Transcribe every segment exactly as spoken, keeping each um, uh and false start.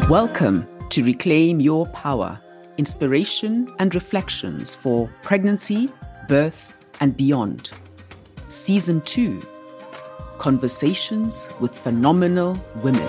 Welcome to Reclaim Your Power, inspiration and reflections for pregnancy, birth, and beyond. Season two, Conversations with Phenomenal Women.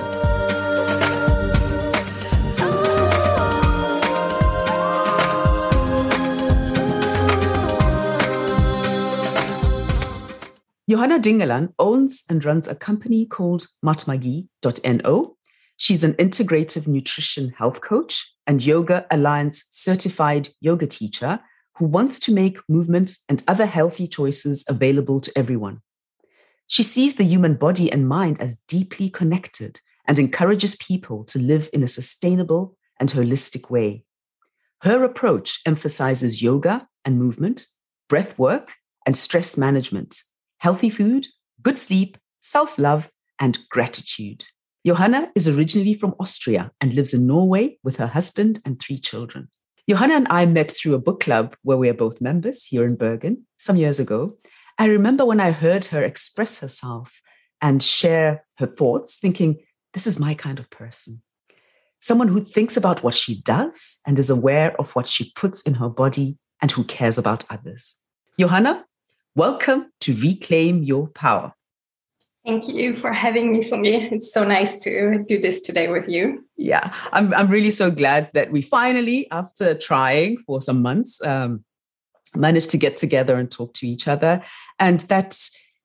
Johanna Dingelan owns and runs a company called matmagi dot no. She's an integrative nutrition health coach and Yoga Alliance certified yoga teacher who wants to make movement and other healthy choices available to everyone. She sees the human body and mind as deeply connected and encourages people to live in a sustainable and holistic way. Her approach emphasizes yoga and movement, breath work, and stress management, healthy food, good sleep, self-love, and gratitude. Johanna is originally from Austria and lives in Norway with her husband and three children. Johanna and I met through a book club where we are both members here in Bergen some years ago. I remember when I heard her express herself and share her thoughts, thinking, this is my kind of person. Someone who thinks about what she does and is aware of what she puts in her body and who cares about others. Johanna, welcome to Reclaim Your Power. Thank you for having me, Fungi. It's so nice to do this today with you. Yeah, I'm I'm really so glad that we finally, after trying for some months, um, managed to get together and talk to each other. And that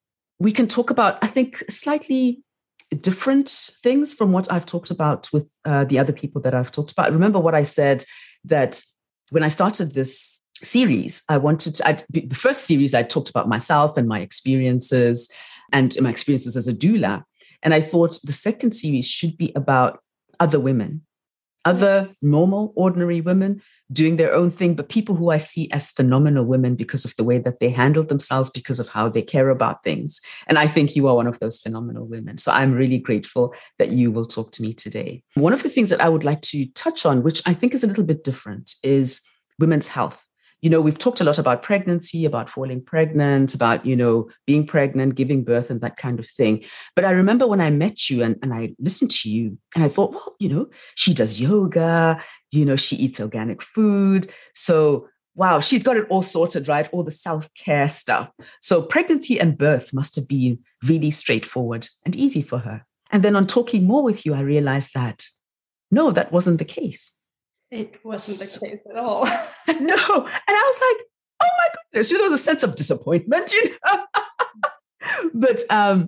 we can talk about, I think, slightly different things from what I've talked about with uh, the other people that I've talked about. Remember what I said, that when I started this series, I wanted to, I'd, the first series, I talked about myself and my experiences and my experiences as a doula. And I thought the second series should be about other women, other normal, ordinary women doing their own thing, but people who I see as phenomenal women because of the way that they handle themselves, because of how they care about things. And I think you are one of those phenomenal women. So I'm really grateful that you will talk to me today. One of the things that I would like to touch on, which I think is a little bit different, is women's health. You know, we've talked a lot about pregnancy, about falling pregnant, about, you know, being pregnant, giving birth and that kind of thing. But I remember when I met you and, and I listened to you and I thought, well, you know, she does yoga, you know, she eats organic food. So, wow, she's got it all sorted, right? All the self-care stuff. So pregnancy and birth must have been really straightforward and easy for her. And then on talking more with you, I realized that, no, that wasn't the case. It wasn't the case at all. No. And I was like, oh my goodness, there was a sense of disappointment, you know. But um,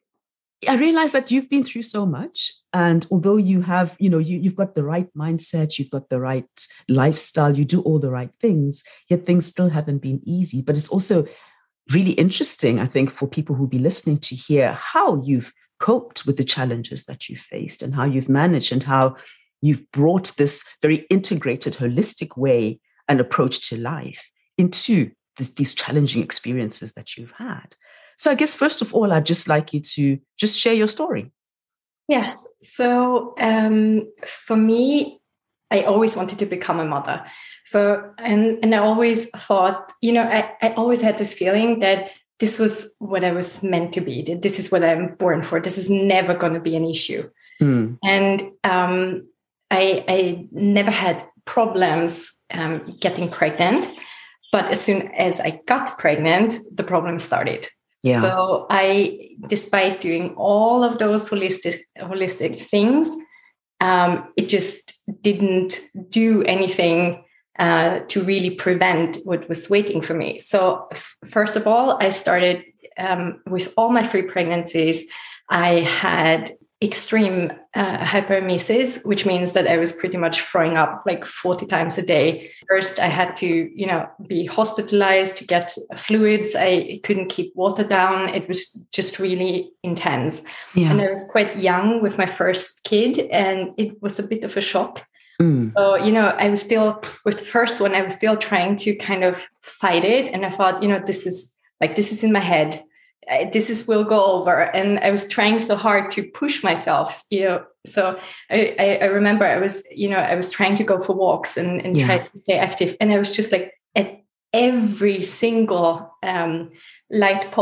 I realized that you've been through so much. And although you have, you know, you, you've got the right mindset, you've got the right lifestyle, you do all the right things, yet things still haven't been easy. But it's also really interesting, I think, for people who'll be listening to hear how you've coped with the challenges that you've faced and how you've managed and how you've brought this very integrated, holistic way and approach to life into this, these challenging experiences that you've had. So I guess, first of all, I'd just like you to just share your story. Yes. So um, for me, I always wanted to become a mother. So, and, and I always thought, you know, I, I always had this feeling that this was what I was meant to be, that this is what I'm born for. This is never going to be an issue. Mm. And um I, I never had problems um, getting pregnant, but as soon as I got pregnant, the problem started. Yeah. So I, despite doing all of those holistic holistic things, um, it just didn't do anything uh, to really prevent what was waiting for me. So f- first of all, I started um, with all my three pregnancies. I had extreme uh, hyperemesis, which means that I was pretty much throwing up like forty times a day. First, I had to, you know, be hospitalized to get fluids. I couldn't keep water down. It was just really intense. Yeah. And I was quite young with my first kid, and it was a bit of a shock. Mm. So, you know, I was still, with the first one, I was still trying to kind of fight it. And I thought, you know, this is like, this is in my head. This is will go over, and I was trying so hard to push myself, you know. So I, I, I remember I was, you know, I was trying to go for walks and, and yeah. try to stay active, and I was just like at every single um, light pole,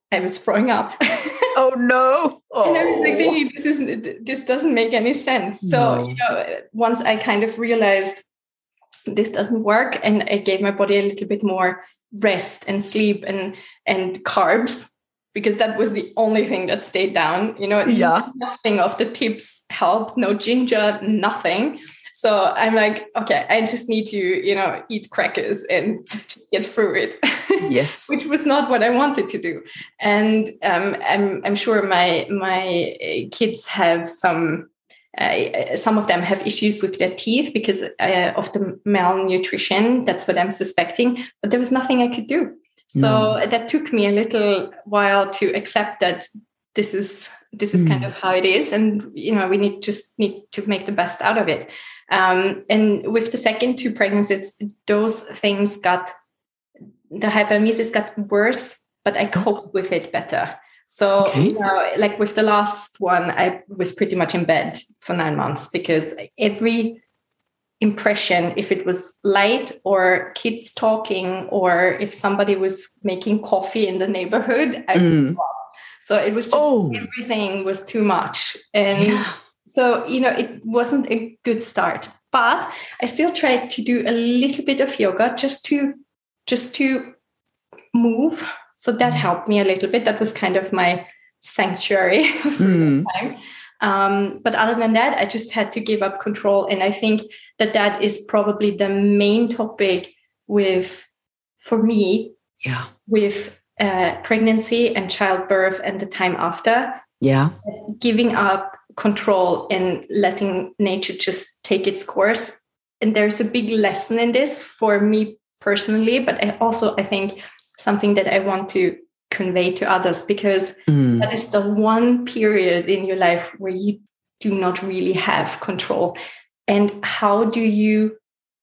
I was throwing up. Oh no. Oh. And I was like thinking, this isn't, this doesn't make any sense. So, No. you know, once I kind of realized this doesn't work, and I gave my body a little bit more rest and sleep and, and carbs, because that was the only thing that stayed down, you know, yeah. nothing of the tips helped, no ginger, nothing. So I'm like, okay, I just need to, you know, eat crackers and just get through it. Yes. Which was not what I wanted to do. And um, I'm, I'm sure my, my kids have some, uh, some of them have issues with their teeth because uh, of the malnutrition. That's what I'm suspecting. But there was nothing I could do. So no. That took me a little while to accept that this is this is mm. kind of how it is, and you know we need just need to make the best out of it. Um, and with the second two pregnancies, those things got the hyperemesis got worse, but I coped with it better. So okay. you know, like with the last one, I was pretty much in bed for nine months because every impression, if it was light or kids talking or if somebody was making coffee in the neighborhood, I mm. would stop. So it was just oh. everything was too much. And yeah. so, you know, it wasn't a good start, but I still tried to do a little bit of yoga just to, just to move. So that helped me a little bit. That was kind of my sanctuary for mm. the time. Um, but other than that, I just had to give up control. And I think that that is probably the main topic with, for me, yeah, with uh, pregnancy and childbirth and the time after. Yeah. Giving up control and letting nature just take its course. And there's a big lesson in this for me personally, but I also, I think, something that I want to convey to others, because mm. that is the one period in your life where you do not really have control. And how do you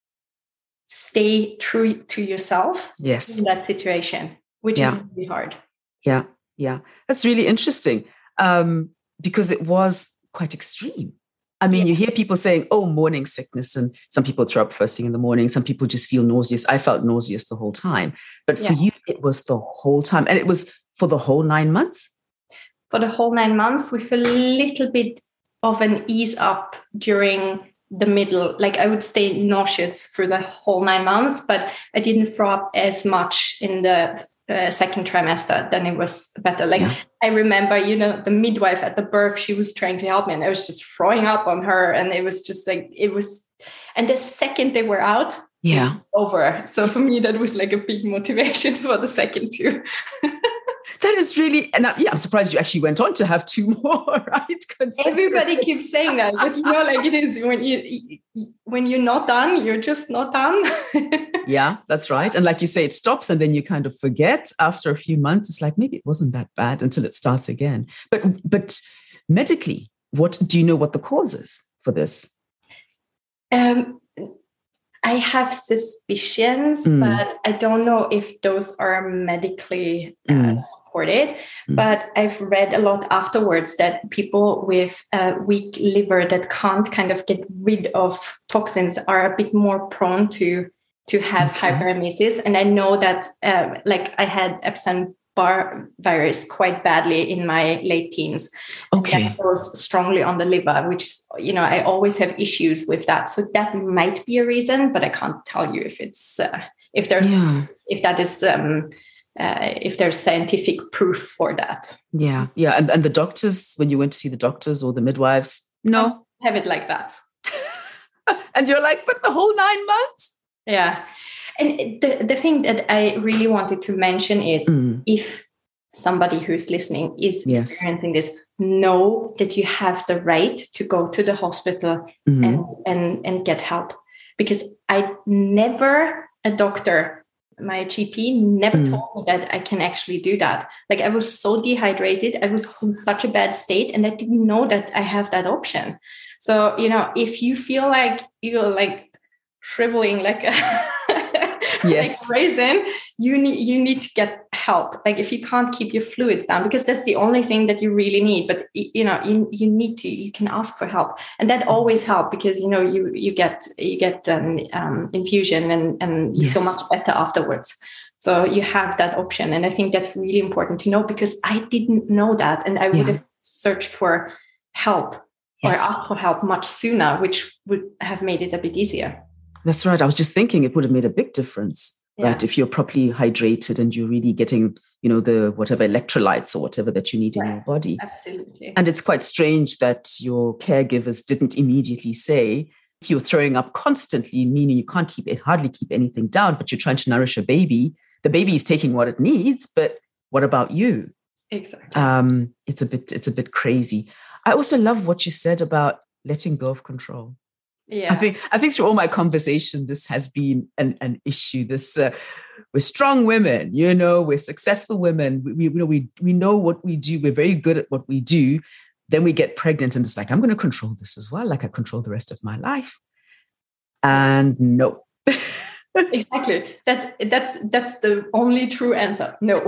stay true to yourself yes. in that situation, which yeah. is really hard. Yeah, yeah. That's really interesting um, because it was quite extreme. I mean, yeah. you hear people saying, oh, morning sickness, and some people throw up first thing in the morning. Some people just feel nauseous. I felt nauseous the whole time. But yeah. for you, it was the whole time. And it was for the whole nine months? For the whole nine months with a little bit of an ease up during the middle. Like I would stay nauseous for the whole nine months, but I didn't throw up as much in the uh, second trimester. Then it was better. Like yeah. I remember, you know, the midwife at the birth, she was trying to help me and I was just throwing up on her. And it was just like, it was, and the second they were out, yeah, over. So for me, that was like a big motivation for the second two. That is really, and I, yeah, I'm surprised you actually went on to have two more, right? Everybody keeps saying that, but you know, like it is when you when you're not done, you're just not done. Yeah, that's right. And like you say, it stops, and then you kind of forget after a few months. It's like maybe it wasn't that bad until it starts again. But but medically, what do you know? What the cause is for this? Um. I have suspicions, mm. but I don't know if those are medically uh, mm. supported. Mm. But I've read a lot afterwards that people with a weak liver that can't kind of get rid of toxins are a bit more prone to to have okay. hyperemesis. And I know that, uh, like I had Epstein-Barr virus quite badly in my late teens. Okay. That goes strongly on the liver, which, you know, I always have issues with that. So that might be a reason, but I can't tell you if it's, uh, if there's, yeah. if that is, um, uh, if there's scientific proof for that. Yeah. Yeah. And, and the doctors, when you went to see the doctors or the midwives, no. Have it like that. And you're like, but the whole nine months? Yeah. And the, the thing that I really wanted to mention is mm. if somebody who's listening is yes. experiencing this, know that you have the right to go to the hospital mm-hmm. and, and, and get help. Because I never, a doctor, my G P never mm. told me that I can actually do that. Like I was so dehydrated. I was in such a bad state and I didn't know that I have that option. So, you know, if you feel like you're like shriveling like a yes. like raisin, you need you need to get help. Like if you can't keep your fluids down, because that's the only thing that you really need. But you know, you, you need to, you can ask for help, and that always helps because you know you you get you get an um, infusion and and you yes. feel much better afterwards. So you have that option. And I think that's really important to know, because I didn't know that. And I would Yeah. have searched for help Yes. or asked for help much sooner, which would have made it a bit easier. That's right. I was just thinking it would have made a big difference, Yeah. right? If you're properly hydrated and you're really getting, you know, the whatever electrolytes or whatever that you need in Right. your body. Absolutely. And it's quite strange that your caregivers didn't immediately say, if you're throwing up constantly, meaning you can't keep it, hardly keep anything down, but you're trying to nourish a baby, the baby is taking what it needs, but what about you? Exactly. Um, it's a bit, it's a bit crazy. I also love what you said about letting go of control. Yeah. I think, I think through all my conversation, this has been an, an issue. This, uh, we're strong women, you know, we're successful women. We, we, you know, we, we know what we do. We're very good at what we do. Then we get pregnant and it's like, I'm going to control this as well, like I control the rest of my life. And no. Exactly. That's that's that's the only true answer. No.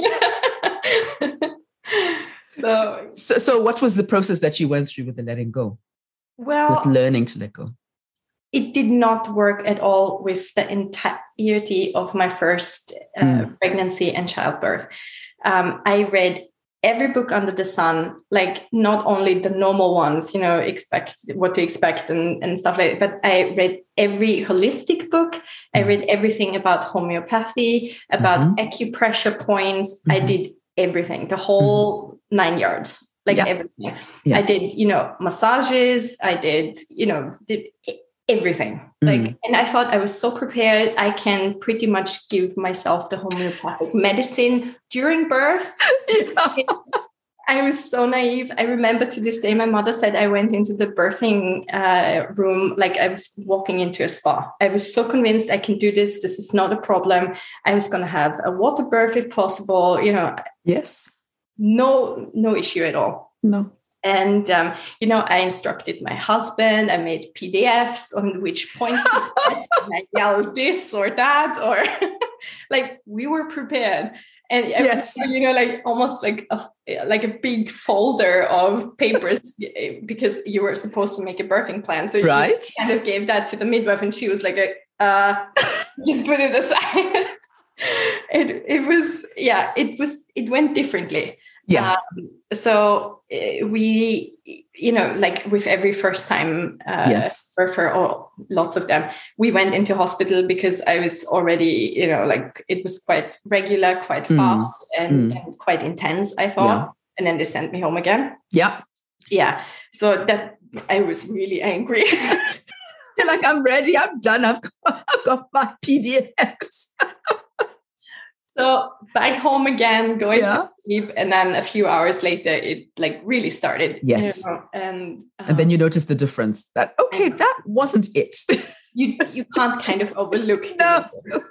so, so so what was the process that you went through with the letting go? Well, with learning to let go? It did not work at all with the entirety of my first uh, mm. pregnancy and childbirth. Um, I read every book under the sun, like not only the normal ones, you know, expect what to expect and, and stuff like that, but I read every holistic book. Mm. I read everything about homeopathy, about mm-hmm. acupressure points. Mm-hmm. I did everything, the whole mm-hmm. nine yards, like yeah. everything. Yeah. I did, you know, massages. I did, you know, did everything. Mm. Like, and I thought I was so prepared. I can pretty much give myself the homeopathic medicine during birth. Yeah. I was so naive. I remember to this day, my mother said I went into the birthing uh, room like I was walking into a spa. I was so convinced I can do this. This is not a problem. I was going to have a water birth if possible. You know. Yes. No, no issue at all. No. And, um, you know, I instructed my husband. I made P D Fs on which points to press, and I yelled this or that, or like we were prepared. And, yes. you know, like almost like a, like a big folder of papers because you were supposed to make a birthing plan. So right. you kind of gave that to the midwife and she was like, uh, just put it aside. it, it was, yeah, it was, it went differently. Yeah. Um, so uh, we, you know, like with every first time uh, yes. birther, or lots of them, we went into hospital because I was already, you know, like it was quite regular, quite mm. fast and, mm. and quite intense, I thought. Yeah. And then they sent me home again. Yeah. Yeah. So that I was really angry. You're like, I'm ready. I'm done. I've got, I've got my P D Fs. So back home again, going yeah. to sleep, and then a few hours later, it like really started. Yes, you know, and um, and then you notice the difference. That okay, that wasn't it. you you can't kind of overlook. No.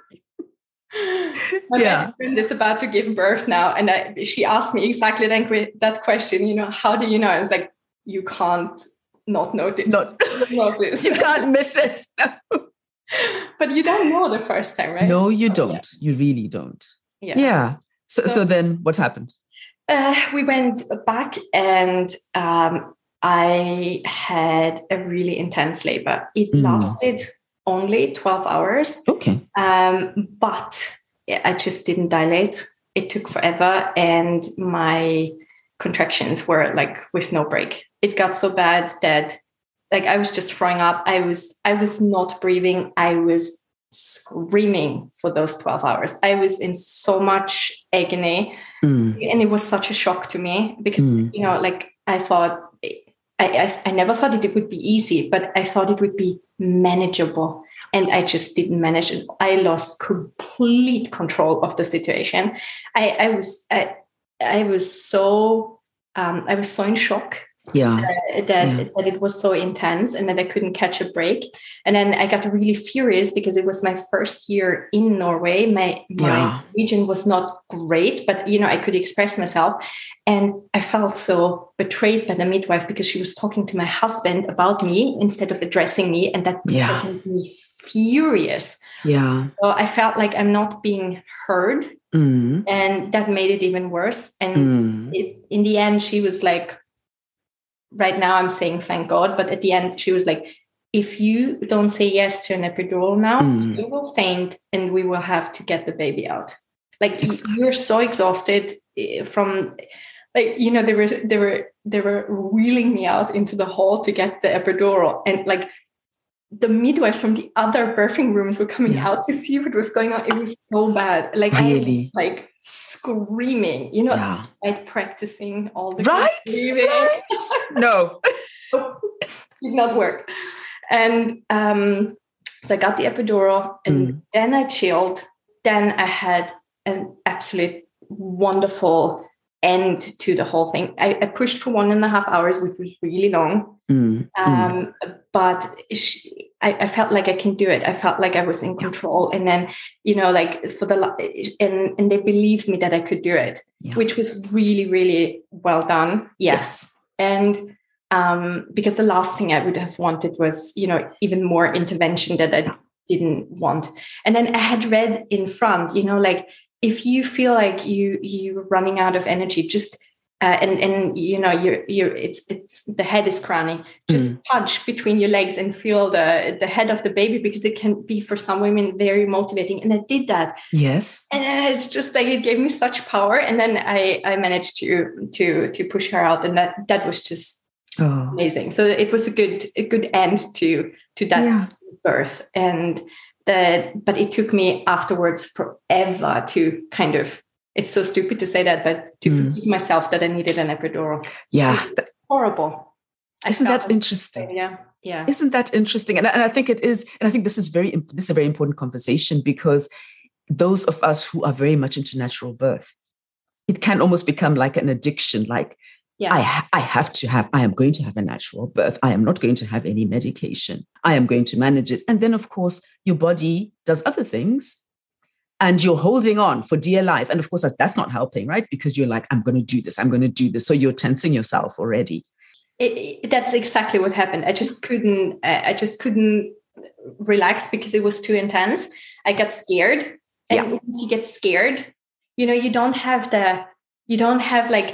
My yeah. best friend is about to give birth now, and I, she asked me exactly that, that question. You know, how do you know? I was like, you can't not notice. Not notice. You can't miss it. No. But you don't know the first time, right? No, you don't. Yeah. You really don't. Yeah. Yeah. So, so, so then what happened? Uh, we went back and um, I had a really intense labor. It mm. lasted only twelve hours. Okay. Um, but I just didn't dilate. It took forever. And my contractions were like with no break. It got so bad that like I was just throwing up. I was, I was not breathing. I was screaming for those twelve hours. I was in so much agony mm. and it was such a shock to me because, mm. you know, like I thought, I, I, I never thought it would be easy, but I thought it would be manageable. And I just didn't manage it. I lost complete control of the situation. I, I was, I, I was so, um, I was so in shock. Yeah. Uh, that, yeah. that it was so intense and that I couldn't catch a break. And then I got really furious because it was my first year in Norway. My, my yeah. region was not great, but, you know, I could express myself. And I felt so betrayed by the midwife because she was talking to my husband about me instead of addressing me. And that yeah. made me furious. Yeah. So I felt like I'm not being heard. Mm. And that made it even worse. And mm. it, in the end, she was like, right now I'm saying thank God, but at the end she was like, if you don't say yes to an epidural now, Mm. you will faint and we will have to get the baby out. Like Exactly. you're so exhausted from, like, you know, they were, they were, they were wheeling me out into the hall to get the epidural. And like the midwives from the other birthing rooms were coming Yeah. out to see what was going on. It was so bad. Like, Really? I was like screaming, you know, Yeah. like practicing all the Right. breathing. right. No. Did not work. And um, so I got the epidural and Mm. then I chilled. Then I had an absolute wonderful end to the whole thing. I, I pushed for one and a half hours, which was really long. Mm. Um, but she, I, I felt like I can do it. I felt like I was in control. And then, you know, like for the, and, and they believed me that I could do it, Yeah. which was really, really well done. Yes. And um, because the last thing I would have wanted was, you know, even more intervention that I didn't want. And then I had read in front, you know, like if you feel like you, you're running out of energy, just Uh, and and you know you're you're it's it's the head is crowning. Just Mm. punch between your legs and feel the the head of the baby, because it can be for some women very motivating. And I did that. Yes. And it's just like it gave me such power. And then I I managed to to to push her out, and that that was just oh. amazing. So it was a good a good end to to that Yeah. birth. And the but it took me afterwards forever to kind of. It's so stupid to say that, but to mm. forgive myself that I needed an epidural. Yeah. Horrible. Isn't that interesting? Yeah. Yeah. Isn't that interesting? And, and I think it is, and I think this is very, this is a very important conversation, because those of us who are very much into natural birth, it can almost become like an addiction. Like, yeah. I, ha- I have to have, I am going to have a natural birth. I am not going to have any medication. I am going to manage it. And then of course your body does other things, and you're holding on for dear life. And of course, that's not helping, right? Because you're like, I'm going to do this. I'm going to do this. So you're tensing yourself already. It, it, that's exactly what happened. I just couldn't, I just couldn't relax because it was too intense. I got scared. And yeah. once you get scared, you know, you don't have the, you don't have like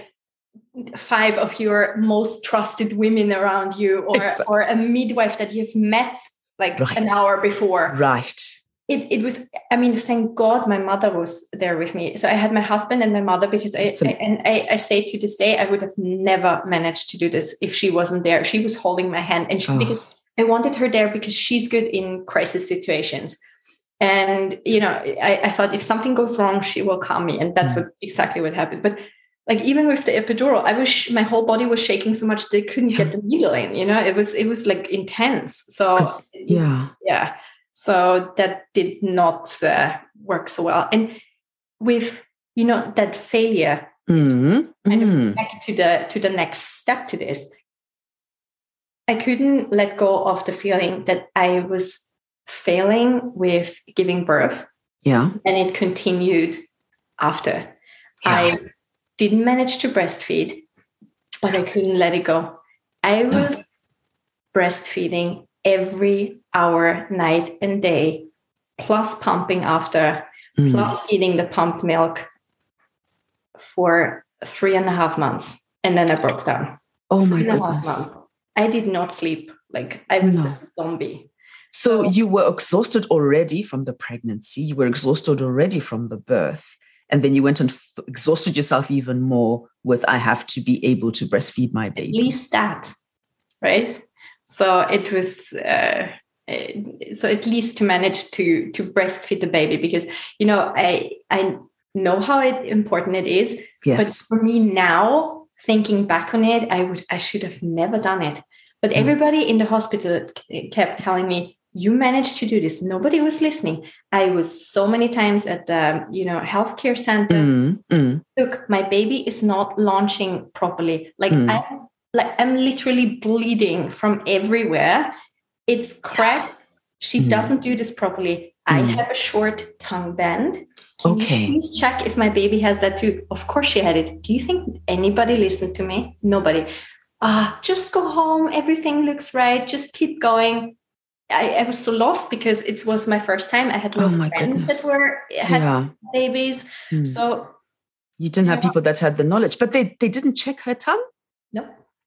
five of your most trusted women around you, or, exactly. or a midwife that you've met like right. an hour before. Right. It it was, I mean, thank God my mother was there with me. So I had my husband and my mother, because I, I and I, I say to this day, I would have never managed to do this if she wasn't there. She was holding my hand, and she, oh. because I wanted her there because she's good in crisis situations. And, you know, I, I thought if something goes wrong, she will calm me. And that's mm. what exactly what happened. But like, even with the epidural, I was, my whole body was shaking so much they couldn't yeah. get the needle in, you know, it was, it was like intense. So yeah. Yeah. So that did not uh, work so well. And with, you know, that failure, mm-hmm. kind of mm-hmm. back to the to the next step to this, I couldn't let go of the feeling that I was failing with giving birth. Yeah. And it continued after. Yeah. I didn't manage to breastfeed, but I couldn't let it go. I was no. breastfeeding every hour, night and day, plus pumping after, mm. plus feeding the pumped milk for three and a half months. And then I broke down. Oh my three and goodness. A half months. I did not sleep. Like I was no. a zombie. So, so you were exhausted already from the pregnancy. You were exhausted already from the birth. And then you went and f- exhausted yourself even more with, I have to be able to breastfeed my baby. At least that, right? So it was, uh, so at least to manage to to breastfeed the baby, because, you know, I I know how it, important it is. Yes. But for me now, thinking back on it, I would I should have never done it. But mm. everybody in the hospital kept telling me, you managed to do this. Nobody was listening. I was so many times at the, you know, healthcare center. Mm. Mm. Look, my baby is not launching properly. Like mm. I'm Like I'm literally bleeding from everywhere. It's cracked. She mm. doesn't do this properly. Mm. I have a short tongue band. Can okay. you please check if my baby has that too? Of course she had it. Do you think anybody listened to me? Nobody. Ah, uh, just go home. Everything looks right. Just keep going. I, I was so lost because it was my first time. I had no oh my friends goodness. that were had yeah. babies. Mm. So you didn't have know, people that had the knowledge, but they they didn't check her tongue? No.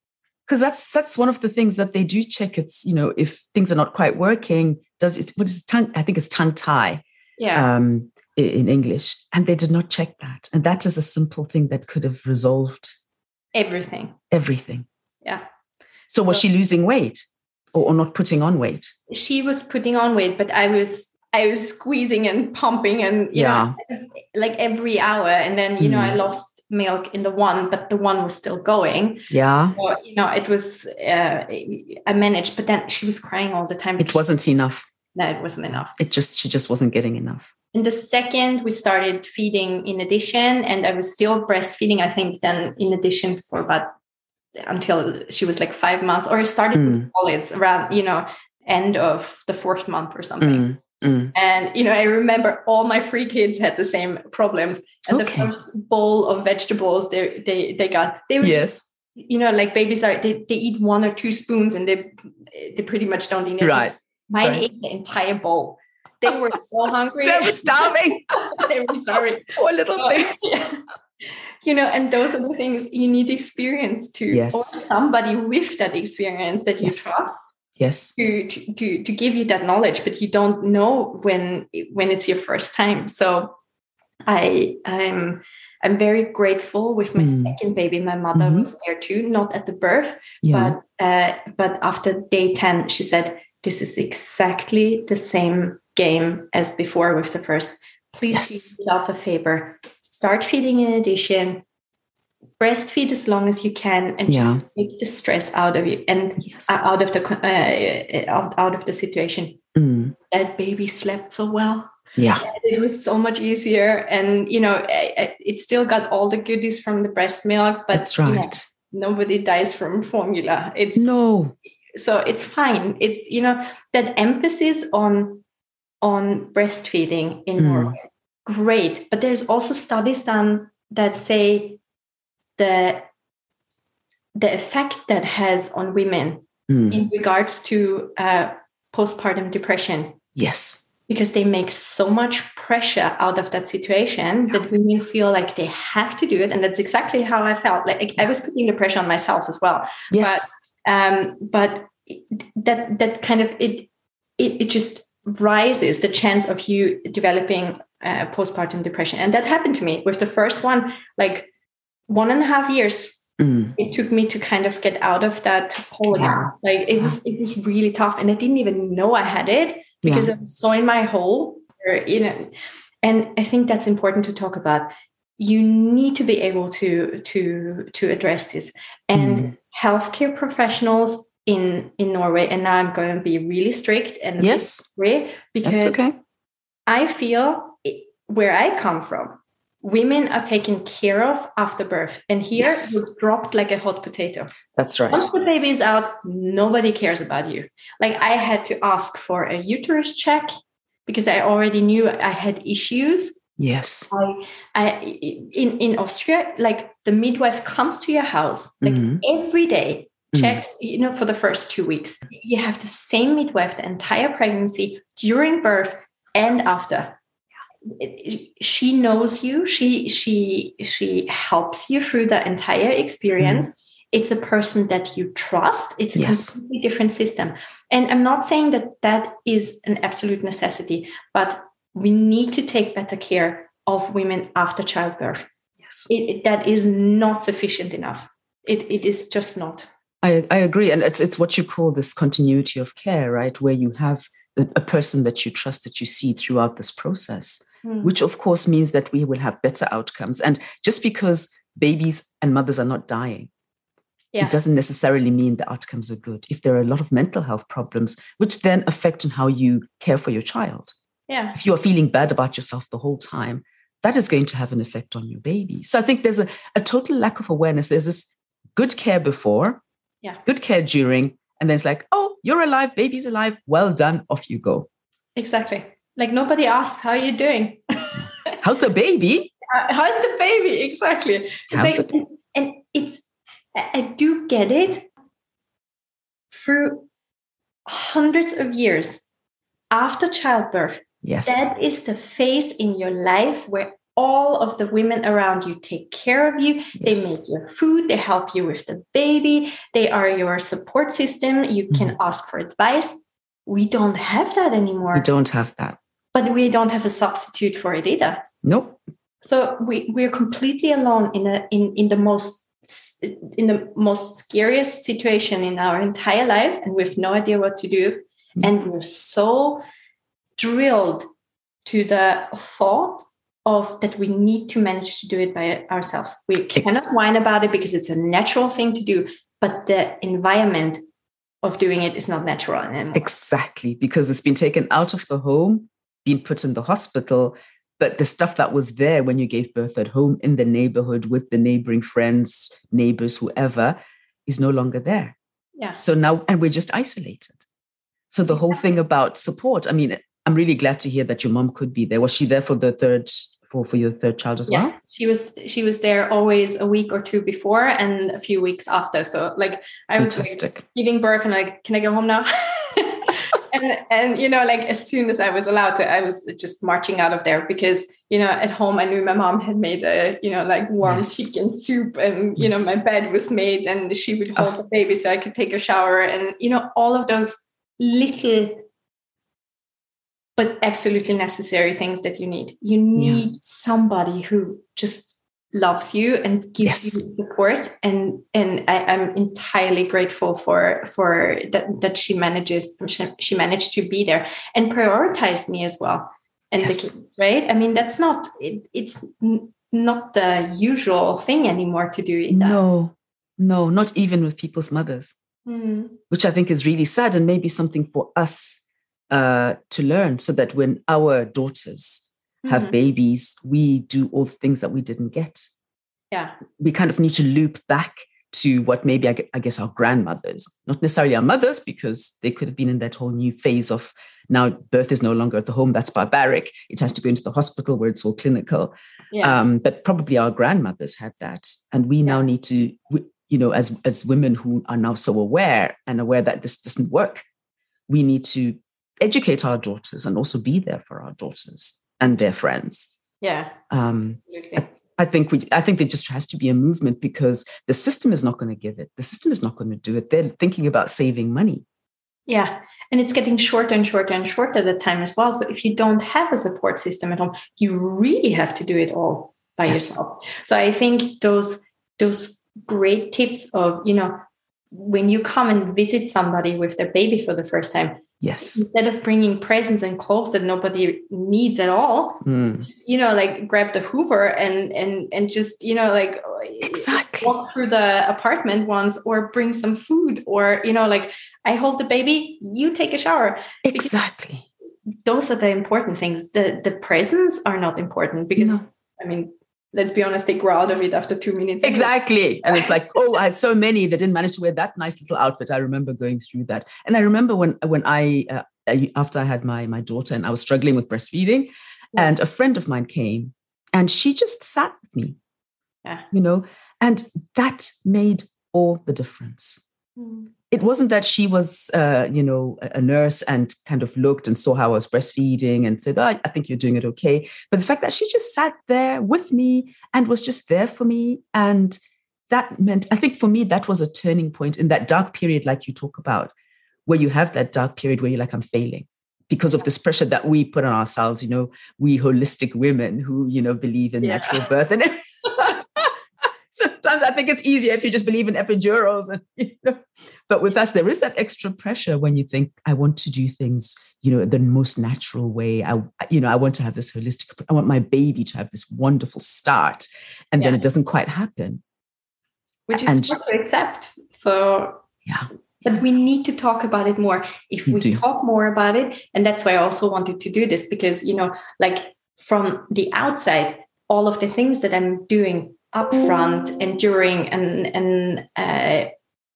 because that's that's one of the things that they do check. It's, you know, if things are not quite working, does it, what is tongue? I think it's tongue tie. Yeah. Um, in English, and they did not check that. And that is a simple thing that could have resolved everything. Everything. Yeah. So was so, she losing weight or, or not putting on weight? She was putting on weight, but I was I was squeezing and pumping and, you yeah. know, it was like every hour. And then, you mm. know, I lost milk in the one, but the one was still going. Yeah. So, you know, it was, uh, I managed, but then she was crying all the time. It wasn't she, enough. No, it wasn't enough. It just, she just wasn't getting enough. In the second, we started feeding in addition, and I was still breastfeeding, I think, then in addition for about until she was like five months, or I started mm. with solids around, you know, end of the fourth month or something. Mm. Mm. And, you know, I remember all my three kids had the same problems. And okay. the first bowl of vegetables they they they got, they were yes. just, you know, like babies are, they, they eat one or two spoons and they they pretty much don't eat anything. Right. Mine right. ate the entire bowl. They were so hungry. They were starving. They were starving. Poor little so, things. Yeah. You know, and those are the things you need experience to, yes. or somebody with that experience that you yes. trust. Yes. To, to to to give you that knowledge, but you don't know when when it's your first time. So I I'm I'm very grateful with my mm. second baby. My mother mm-hmm. was there too, not at the birth, yeah. but uh, but after day ten, she said, "This is exactly the same game as before with the first. Please yes. do yourself a favor. Start feeding in addition. Breastfeed as long as you can, and yeah. just take the stress out of you and yes. uh, out of the uh, out of the situation." Mm. That baby slept so well. Yeah, it was so much easier, and you know, it, it still got all the goodies from the breast milk. But that's right. You know, nobody dies from formula. It's no, so it's fine. It's, you know, that emphasis on on breastfeeding in mm. Norway, great. But there's also studies done that say the the effect that has on women mm. in regards to uh, postpartum depression. Yes. Because they make so much pressure out of that situation yeah. that women feel like they have to do it. And that's exactly how I felt. Like I was putting the pressure on myself as well. Yes. But, um, but that that kind of, it, it, it just rises the chance of you developing uh, postpartum depression. And that happened to me with the first one, like one and a half years. Mm. It took me to kind of get out of that hole again. Yeah. Like it was, it was really tough. And I didn't even know I had it. Because yeah. I was so in my hole, or, you know, and I think that's important to talk about. You need to be able to to to address this. And mm. healthcare professionals in in Norway, and now I'm going to be really strict and yes, really, because that's okay. I feel it, where I come from, women are taken care of after birth, and here yes. you're dropped like a hot potato. That's right. Once the baby is out, nobody cares about you. Like I had to ask for a uterus check because I already knew I had issues. Yes. I, I in, in Austria, like the midwife comes to your house, like mm-hmm. every day, checks, mm-hmm. you know, for the first two weeks. You have the same midwife the entire pregnancy, during birth and after. She knows you. She she she helps you through the entire experience. Mm-hmm. It's a person that you trust. It's a yes. completely different system. And I'm not saying that that is an absolute necessity, but we need to take better care of women after childbirth. Yes, it, it, that is not sufficient enough. It it is just not. I I agree, and it's it's what you call this continuity of care, right? Where you have a, a person that you trust, that you see throughout this process. Mm. Which of course means that we will have better outcomes. And just because babies and mothers are not dying, yeah. it doesn't necessarily mean the outcomes are good. If there are a lot of mental health problems, which then affect on how you care for your child. Yeah. If you are feeling bad about yourself the whole time, that is going to have an effect on your baby. So I think there's a, a total lack of awareness. There's this good care before, yeah, good care during, and then it's like, oh, you're alive, baby's alive, well done, off you go. Exactly. Like nobody asks, how are you doing? How's the baby? How's the baby? Exactly. It's How's like, the- and it's, I do get it. Through hundreds of years after childbirth, yes, that is the phase in your life where all of the women around you take care of you. Yes. They make your food. They help you with the baby. They are your support system. You mm-hmm. can ask for advice. We don't have that anymore. We don't have that. But we don't have a substitute for it either. Nope. So we, we're completely alone in a in, in the most in the most scariest situation in our entire lives, and we have no idea what to do. Mm-hmm. And we're so drilled to the thought of that we need to manage to do it by ourselves. We cannot whine about it because it's a natural thing to do, but the environment of doing it is not natural anymore. Exactly, because it's been taken out of the home, been put in the hospital, but the stuff that was there when you gave birth at home in the neighborhood with the neighboring friends, neighbors, whoever, is no longer there. Yeah. So now, and we're just isolated. So the whole thing about support, I mean, I'm really glad to hear that your mom could be there. Was she there for the third, for, for your third child as yes, well? She was, she was there always a week or two before and a few weeks after. So like I was like, giving birth and like, can I go home now? and, and, you know, like as soon as I was allowed to, I was just marching out of there because, you know, at home, I knew my mom had made a, you know, like warm yes. chicken soup and, you yes. know, my bed was made and she would hold oh. the baby so I could take a shower and, you know, all of those little but absolutely necessary things that you need. You need yeah. somebody who just loves you and gives yes. you support. And and I, I'm entirely grateful for for that that she manages she, she managed to be there and prioritize me as well. And yes. the kids, right? I mean, that's not it, it's not the usual thing anymore to do either. No, no, not even with people's mothers, mm. which I think is really sad and maybe something for us Uh, to learn so that when our daughters have mm-hmm. babies, we do all the things that we didn't get. Yeah. We kind of need to loop back to what maybe I, I guess our grandmothers, not necessarily our mothers, because they could have been in that whole new phase of now birth is no longer at the home. That's barbaric. It has to go into the hospital where it's all clinical. Yeah. Um, but probably our grandmothers had that. And we now yeah. need to, we, you know, as, as women who are now so aware and aware that this doesn't work, we need to educate our daughters and also be there for our daughters and their friends. Yeah. Um, I, I think we, I think there just has to be a movement because the system is not going to give it. The system is not going to do it. They're thinking about saving money. Yeah. And it's getting shorter and shorter and shorter the time as well. So if you don't have a support system at home, you really have to do it all by yes. yourself. So I think those, those great tips of, you know, when you come and visit somebody with their baby for the first time, yes. instead of bringing presents and clothes that nobody needs at all, mm. just, you know, like grab the Hoover and and and just, you know, like exactly walk through the apartment once or bring some food or, you know, like I hold the baby, you take a shower. Exactly. Those are the important things. The the presents are not important because, no. I mean, let's be honest, they grow out of it after two minutes. Exactly. And it's like, oh, I had so many that didn't manage to wear that nice little outfit. I remember going through that. And I remember when, when I, uh, after I had my, my daughter and I was struggling with breastfeeding yeah. and a friend of mine came and she just sat with me, yeah. you know, and that made all the difference. Mm. It wasn't that she was, uh, you know, a nurse and kind of looked and saw how I was breastfeeding and said, oh, I think you're doing it okay. But the fact that she just sat there with me and was just there for me. And that meant, I think for me, that was a turning point in that dark period, like you talk about, where you have that dark period where you're like, I'm failing because of this pressure that we put on ourselves, you know, we holistic women who, you know, believe in yeah. natural birth and sometimes I think it's easier if you just believe in epidurals. And, you know. But with us, there is that extra pressure when you think, I want to do things, you know, the most natural way. I, you know, I want to have this holistic, I want my baby to have this wonderful start. And yeah. then it doesn't quite happen. Which is and, hard to accept. So, yeah. But we need to talk about it more. If we, we talk more about it, and that's why I also wanted to do this, because, you know, like from the outside, all of the things that I'm doing upfront and during and and uh,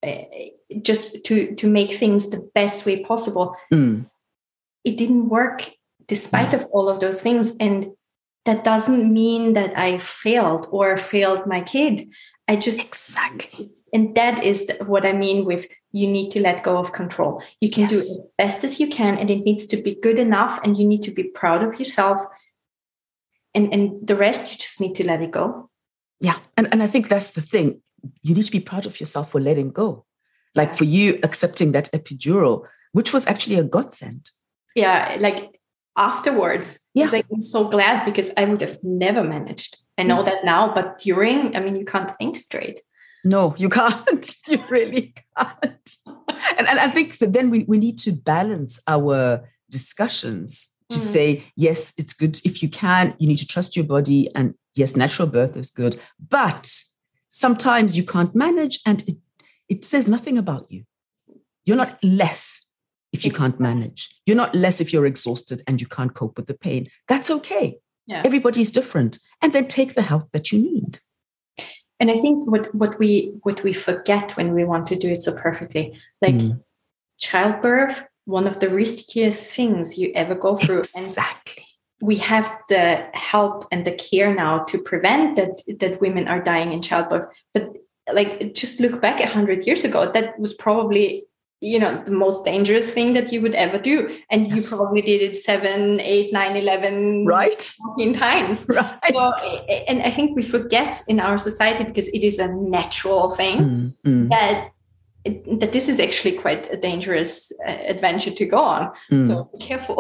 just to to make things the best way possible. Mm. It didn't work despite mm. of all of those things, and that doesn't mean that I failed or failed my kid. I just exactly, and that is what I mean with you need to let go of control. You can yes. do it as best as you can, and it needs to be good enough, and you need to be proud of yourself. and, and the rest, you just need to let it go. Yeah. And, and I think that's the thing. You need to be proud of yourself for letting go. Like yeah. for you accepting that epidural, which was actually a godsend. Yeah. Like afterwards, yeah. like, I'm so glad because I would have never managed. I know yeah. that now, but during, I mean, you can't think straight. No, you can't. You really can't. And, and I think that then we, we need to balance our discussions to mm. say, yes, it's good. If you can, you need to trust your body. And yes, natural birth is good. But sometimes you can't manage and it, it says nothing about you. You're not less if you can't manage. You're not less if you're exhausted and you can't cope with the pain. That's okay. Yeah. Everybody's different. And then take the help that you need. And I think what, what we what we forget when we want to do it so perfectly, like mm. childbirth, one of the riskiest things you ever go through. Exactly. And we have the help and the care now to prevent that, that women are dying in childbirth. But like, just look back a hundred years ago, that was probably, you know, the most dangerous thing that you would ever do. And yes. you probably did it seven, eight, nine, eleven, right? fourteen times. Right. So, and I think we forget in our society, because it is a natural thing, mm, mm. that that this is actually quite a dangerous uh, adventure to go on. Mm. So be careful.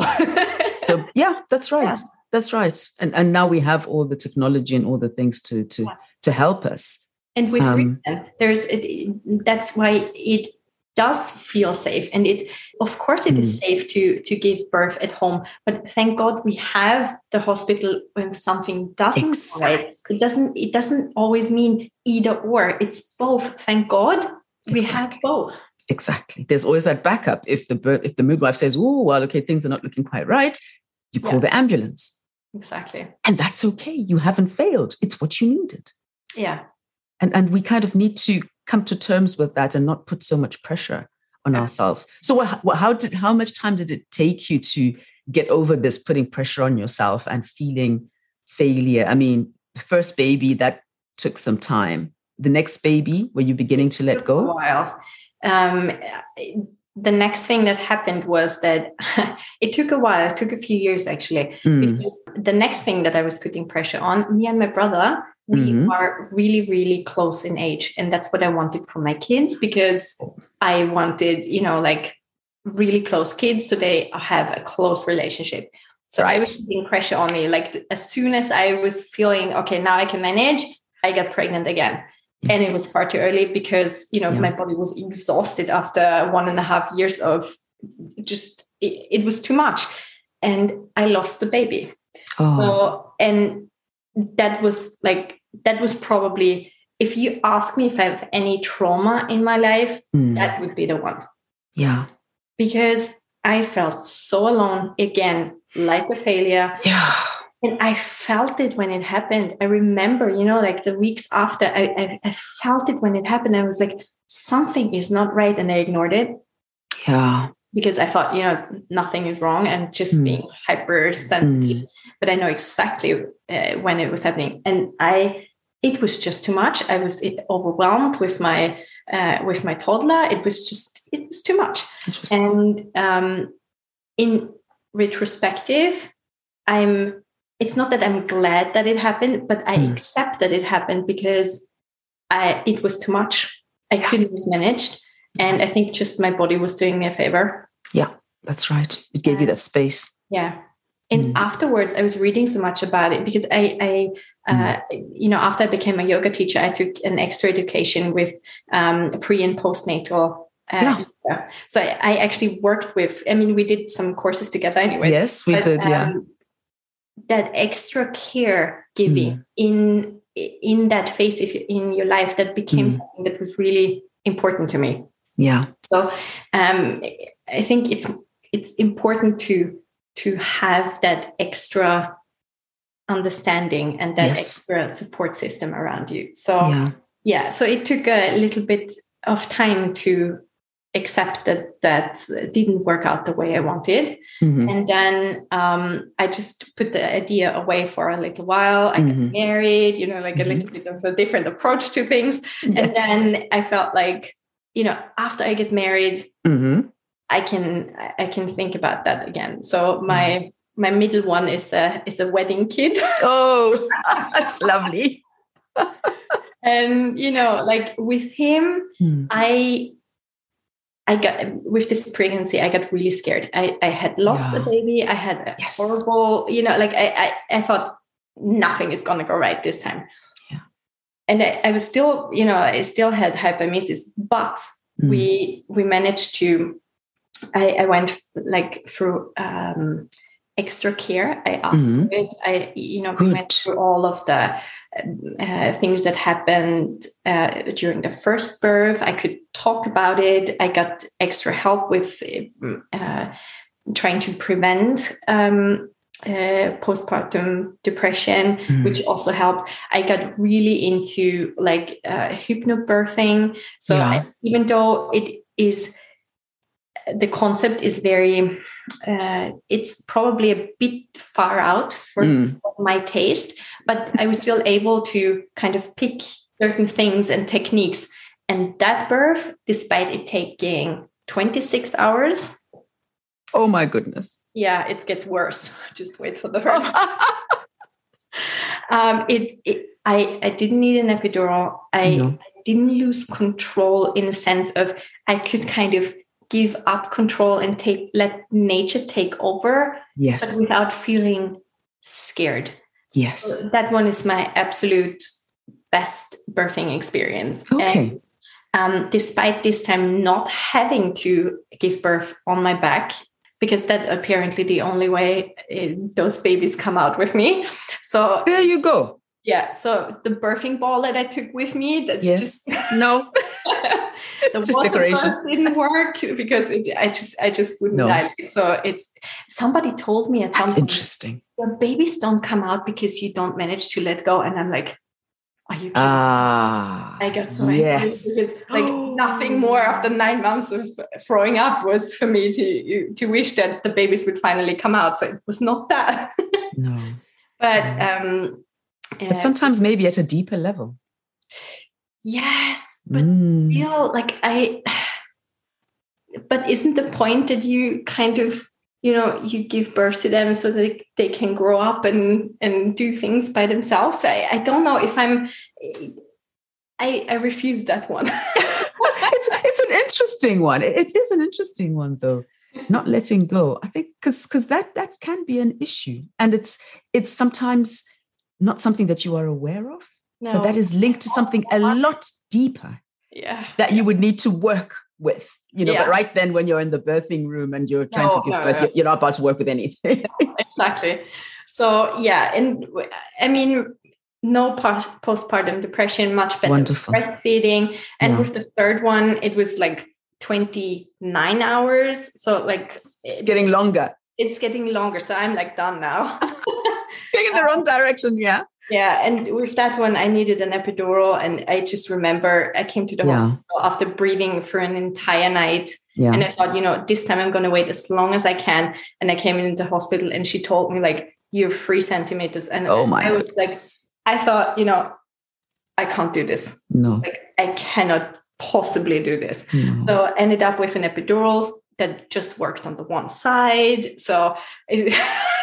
So yeah, that's right. Yeah. That's right. And and now we have all the technology and all the things to to yeah. to help us. And with um, reason, there's it, that's why it does feel safe. And it, of course, it mm. is safe to to give birth at home. But thank God we have the hospital when something doesn't exactly. right. It doesn't it doesn't always mean either or. It's both. Thank God we exactly. have both. Exactly. There's always that backup. If the if the midwife says, "Oh, well, okay, things are not looking quite right," you call yeah. the ambulance. Exactly. And that's okay. You haven't failed. It's what you needed. Yeah. And and we kind of need to come to terms with that and not put so much pressure on yeah. ourselves. So what, what, how did how much time did it take you to get over this putting pressure on yourself and feeling failure? I mean, the first baby, that took some time. The next baby, were you beginning to let go? A while. Um, the next thing that happened was that it took a while. It took a few years, actually. Mm. Because the next thing that I was putting pressure on, me and my brother, we mm-hmm. are really, really close in age. And that's what I wanted for my kids, because I wanted, you know, like really close kids. So they have a close relationship. So right. I was putting pressure on me. Like as soon as I was feeling, okay, now I can manage, I got pregnant again. And it was far too early because, you know, yeah. my body was exhausted after one and a half years of just, it, it was too much. And I lost the baby. Oh. So, and that was like, that was probably, if you ask me if I have any trauma in my life, mm. that would be the one. Yeah. Because I felt so alone again, like a failure. Yeah. And I felt it when it happened. I remember, you know, like the weeks after, I, I, I felt it when it happened. I was like, something is not right. And I ignored it. Yeah. Because I thought, you know, nothing is wrong and just mm. being hypersensitive. Mm. But I know exactly uh, when it was happening. And I, it was just too much. I was overwhelmed with my, uh, with my toddler. It was just, it was too much. And um, in retrospective, I'm, it's not that I'm glad that it happened, but I mm. accept that it happened because I, it was too much. I yeah. couldn't manage. And I think just my body was doing me a favor. Yeah, that's right. It gave uh, you that space. Yeah. And mm. afterwards, I was reading so much about it because I, I uh, mm. you know, after I became a yoga teacher, I took an extra education with um, pre and postnatal. Uh, yeah. yoga. So I, I actually worked with, I mean, we did some courses together anyway. Yes, we but, did. Yeah. Um, that extra care giving mm. in in that phase if you, in your life, that became mm. something that was really important to me. Yeah. So um, I think it's it's important to to have that extra understanding and that yes. extra support system around you. So yeah. yeah, so it took a little bit of time to accept that that didn't work out the way I wanted. Mm-hmm. And then um, I just put the idea away for a little while. I mm-hmm. got married, you know, like mm-hmm. a little bit of a different approach to things. Yes. And then I felt like, you know, after I get married, mm-hmm. I can I can think about that again. So my my middle one is a is a wedding kid. Oh, that's lovely. And you know, like with him, hmm. I I got with this pregnancy, I got really scared. I, I had lost yeah. a baby. I had a yes. horrible, you know, like I I, I thought nothing is gonna go right this time. Yeah. And I, I was still, you know, I still had hyperemesis, but mm. we we managed to. I, I went like through um, extra care. I asked mm-hmm. for it. I, you know, Good. we went through all of the uh, things that happened uh, during the first birth. I could talk about it. I got extra help with uh, trying to prevent um, uh, postpartum depression, mm-hmm. which also helped. I got really into like uh, hypnobirthing. So yeah. I, even though it is, the concept is very, uh, it's probably a bit far out for, mm. for my taste, but I was still able to kind of pick certain things and techniques. And that birth, despite it taking twenty-six hours. Oh my goodness. Yeah, it gets worse. Just wait for the birth. um, it, it, I, I didn't need an epidural. I, no. I didn't lose control in the sense of I could kind of give up control and take let nature take over, yes, but without feeling scared. Yes, so that one is my absolute best birthing experience. Okay, and, um, despite this time not having to give birth on my back, because that's apparently the only way it, those babies come out with me. So there you go. Yeah, so the birthing ball that I took with me, that yes, just no, the just decoration didn't work because it, I just I just wouldn't no. dilate. So it's somebody told me at some That's point, interesting. Your babies don't come out because you don't manage to let go, and I'm like, are you kidding? Ah, I got so yes. angry because like nothing more after nine months of throwing up was for me to to wish that the babies would finally come out. So it was not that. No, but no. um. But sometimes maybe at a deeper level. Yes, but mm. still, like I, but isn't the point that you kind of, you know, you give birth to them so that they can grow up and, and do things by themselves? I, I don't know if I'm, I, I refuse that one. it's, it's an interesting one. It, it is an interesting one though. Not letting go. I think because because that, that can be an issue. And it's it's sometimes not something that you are aware of, no. but that is linked to something a lot deeper yeah. that you would need to work with, you know, yeah. but right then when you're in the birthing room and you're trying no, to give no, birth, no. you're not about to work with anything. Exactly. So, yeah. And I mean, no postpartum depression, much better Wonderful. breastfeeding. And yeah. with the third one, it was like twenty-nine hours. So like it's, it's it, getting longer. It's getting longer. So I'm like done now. Going in the wrong direction, yeah. Yeah, and with that one, I needed an epidural, and I just remember I came to the yeah. hospital after breathing for an entire night, yeah. and I thought, you know, this time I'm going to wait as long as I can. And I came into the hospital, and she told me like, "You're three centimeters," and oh my I was goodness. like, I thought, you know, I can't do this. No, like I cannot possibly do this. No. So I ended up with an epidural that just worked on the one side. So. It,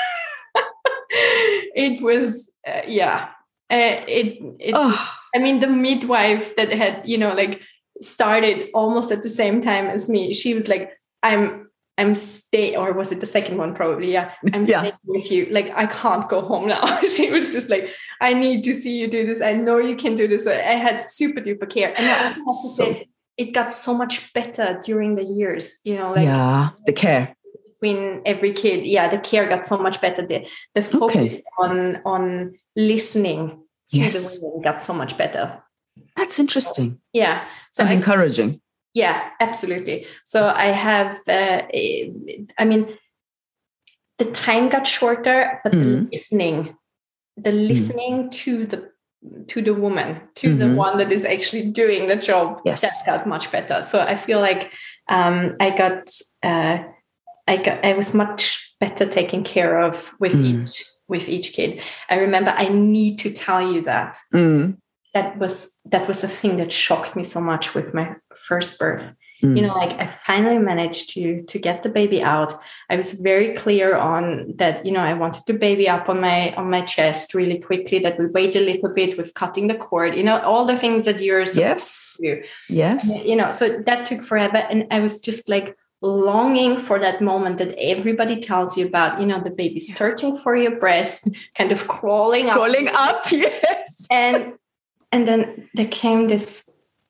It was, uh, yeah, uh, it, it oh. I mean, the midwife that had, you know, like started almost at the same time as me, she was like, I'm, I'm stay, or was it the second one? Probably. Yeah. I'm yeah. staying with you. Like, I can't go home now. She was just like, I need to see you do this. I know you can do this. I had super duper care. And I have to so, say, it got so much better during the years, you know, like yeah, the care. Between every kid, yeah, the care got so much better. The, the focus okay. on on listening to yes. the women got so much better. That's interesting. Yeah, so and I, encouraging. Yeah, absolutely. So I have, uh, I mean, the time got shorter, but mm-hmm. the listening, the listening mm-hmm. to the to the woman, to mm-hmm. the one that is actually doing the job, yes. that got much better. So I feel like um, I got. Uh, I got, I was much better taken care of with mm. each with each kid. I remember I need to tell you that mm. that was that was a thing that shocked me so much with my first birth Mm. You know, like I finally managed to to get the baby out. I was very clear on that, you know, I wanted the baby up on my on my chest really quickly, that we wait a little bit with cutting the cord, you know, all the things that you're supposed yes. to do. Yes. And, you know, so that took forever. And I was just like longing for that moment that everybody tells you about, you know, the baby searching for your breast, kind of crawling up. Crawling up, yes. And and then there came this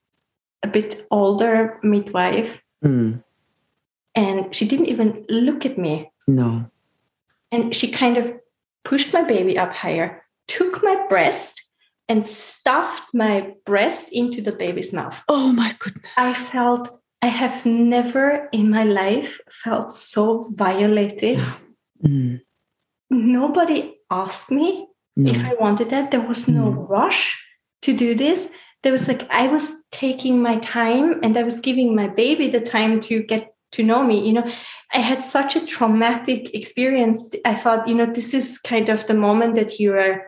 a bit older midwife, mm. and she didn't even look at me. No. And she kind of pushed my baby up higher, took my breast, and stuffed my breast into the baby's mouth. Oh my goodness. I felt, I have never in my life felt so violated. Yeah. Mm. Nobody asked me no. if I wanted that. There was no mm. rush to do this. There was like, I was taking my time and I was giving my baby the time to get to know me. You know, I had such a traumatic experience. I thought, you know, this is kind of the moment that you are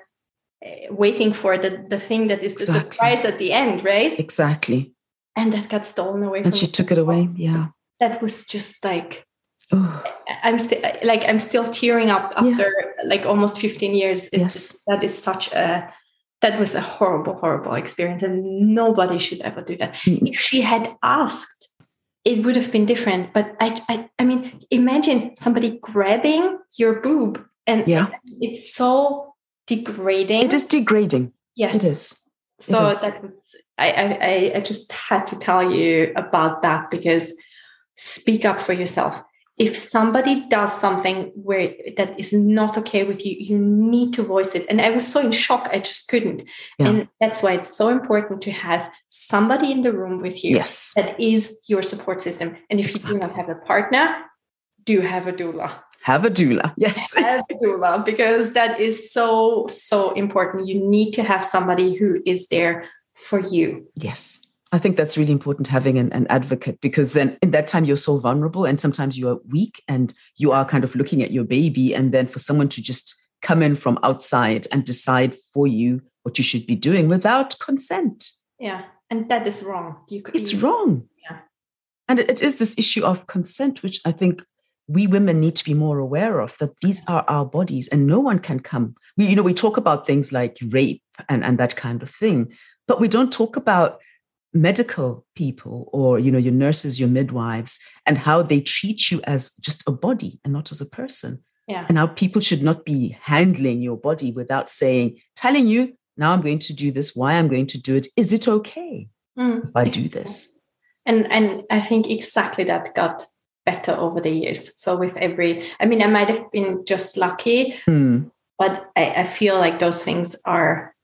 waiting for, the, the thing that is exactly. the surprise at the end, right? Exactly. And that got stolen away from me. And she took it away. Yeah. That was just like, oh. I'm still like, I'm still tearing up after yeah. like almost fifteen years. It, yes. That is such a, that was a horrible, horrible experience, and nobody should ever do that. Mm-hmm. If she had asked, it would have been different. But I, I, I mean, imagine somebody grabbing your boob, and yeah. it's so degrading. It is degrading. Yes, it is. So it is. that I, I, I just had to tell you about that, because speak up for yourself. If somebody does something where that is not okay with you, you need to voice it. And I was so in shock, I just couldn't. Yeah. And that's why it's so important to have somebody in the room with you yes. that is your support system. And if exactly. you do not have a partner, do have a doula. Have a doula, yes. Have a doula, because that is so, so important. You need to have somebody who is there for you. Yes. I think that's really important, having an, an advocate, because then in that time you're so vulnerable, and sometimes you are weak and you are kind of looking at your baby, and then for someone to just come in from outside and decide for you what you should be doing without consent. Yeah. And that is wrong. You, it's you, wrong. Yeah. And it, it is this issue of consent, which I think we women need to be more aware of, that these are our bodies and no one can come. We, you know, we talk about things like rape and, and that kind of thing, but we don't talk about medical people, or, you know, your nurses, your midwives, and how they treat you as just a body and not as a person. Yeah. And how people should not be handling your body without saying, telling you, now I'm going to do this, why I'm going to do it. Is it okay mm. if I do this? And and I think exactly that got better over the years. So with every, I mean, I might have been just lucky, mm. but I, I feel like those things are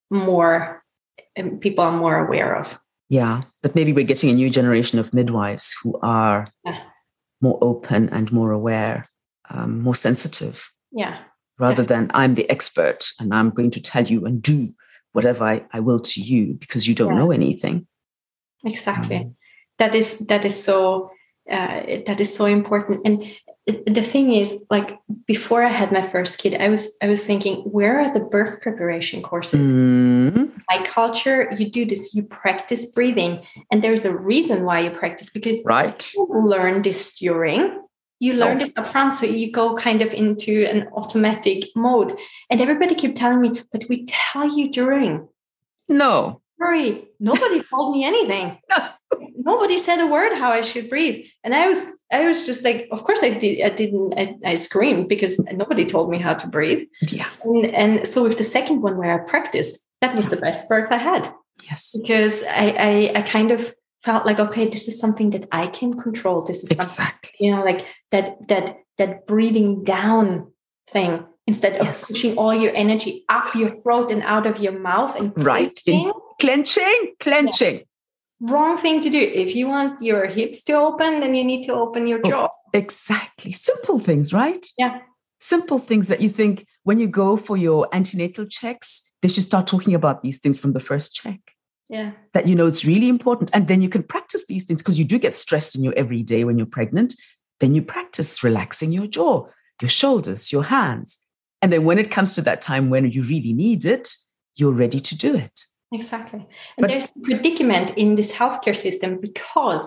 more, people are more aware of. Yeah, but maybe we're getting a new generation of midwives who are yeah. more open and more aware, um, more sensitive. Yeah. Rather yeah. than I'm the expert and I'm going to tell you and do whatever I, I will to you because you don't yeah. know anything. Exactly. Um, that is that is so uh, that is so important. And the thing is, like, before I had my first kid, I was I was thinking, where are the birth preparation courses? Mm-hmm. My culture, you do this, you practice breathing, and there's a reason why you practice, because right. you learn this during, you learn oh. this up front, so you go kind of into an automatic mode. And everybody kept telling me, but we tell you during. No. Sorry, nobody told me anything. No. Nobody said a word how I should breathe. And I was I was just like, of course I did. I didn't, I, I screamed because nobody told me how to breathe. Yeah. And, and so with the second one where I practiced, that was the best birth I had. Yes. Because I, I, I kind of felt like, okay, this is something that I can control. This is exactly, you know, like that, that, that breathing down thing, instead of yes. pushing all your energy up your throat and out of your mouth and right. In clenching, clenching. Yeah. Wrong thing to do. If you want your hips to open, then you need to open your jaw. Oh, exactly. Simple things, right? Yeah. Simple things that you think when you go for your antenatal checks, they should start talking about these things from the first check. Yeah. That, you know, it's really important. And then you can practice these things, because you do get stressed in your everyday when you're pregnant. Then you practice relaxing your jaw, your shoulders, your hands. And then when it comes to that time when you really need it, you're ready to do it. Exactly. And but, there's a predicament in this healthcare system, because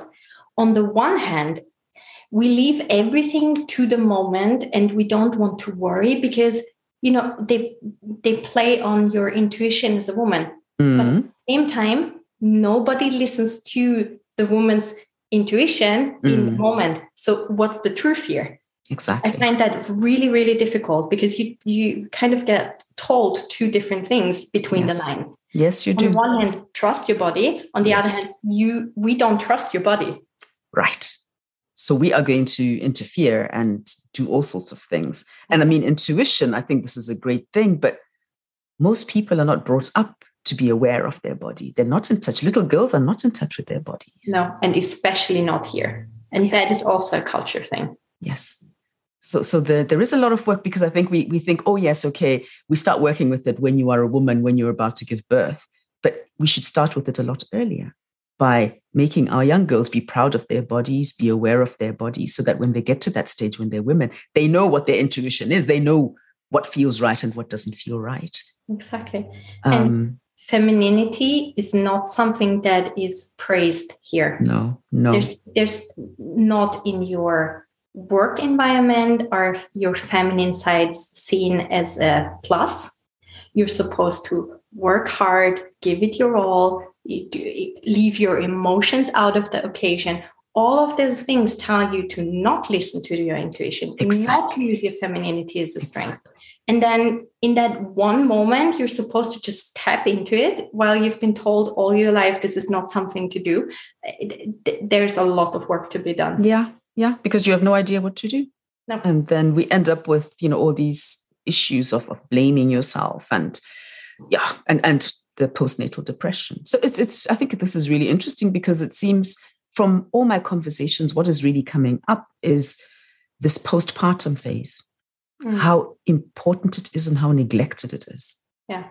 on the one hand, we leave everything to the moment and we don't want to worry because, you know, they they play on your intuition as a woman. Mm. But at the same time, nobody listens to the woman's intuition mm. in the moment. So what's the truth here? Exactly. I find that really, really difficult because you you kind of get told two different things between yes. the lines. Yes, you do. On the one hand, trust your body. On the yes. other hand, you we don't trust your body. Right. So we are going to interfere and do all sorts of things. And I mean, intuition, I think this is a great thing, but most people are not brought up to be aware of their body. They're not in touch. Little girls are not in touch with their bodies. No, and especially not here. And yes. that is also a culture thing. Yes. So so the, there is a lot of work because I think we, we think, oh, yes, okay, we start working with it when you are a woman, when you're about to give birth. But we should start with it a lot earlier by making our young girls be proud of their bodies, be aware of their bodies, so that when they get to that stage, when they're women, they know what their intuition is. They know what feels right and what doesn't feel right. Exactly. Um, and femininity is not something that is praised here. No, no. There's, there's not in your work environment are your feminine sides seen as a plus. You're supposed to work hard, give it your all, leave your emotions out of the occasion. All of those things tell you to not listen to your intuition, exactly. not use your femininity as a strength. Exactly. And then in that one moment, you're supposed to just tap into it while you've been told all your life this is not something to do. There's a lot of work to be done. Yeah. Yeah, because you have no idea what to do. No. And then we end up with, you know, all these issues of, of blaming yourself and, yeah, and, and the postnatal depression. So it's, it's, I think this is really interesting because it seems from all my conversations, what is really coming up is this postpartum phase, mm. how important it is and how neglected it is. Yeah.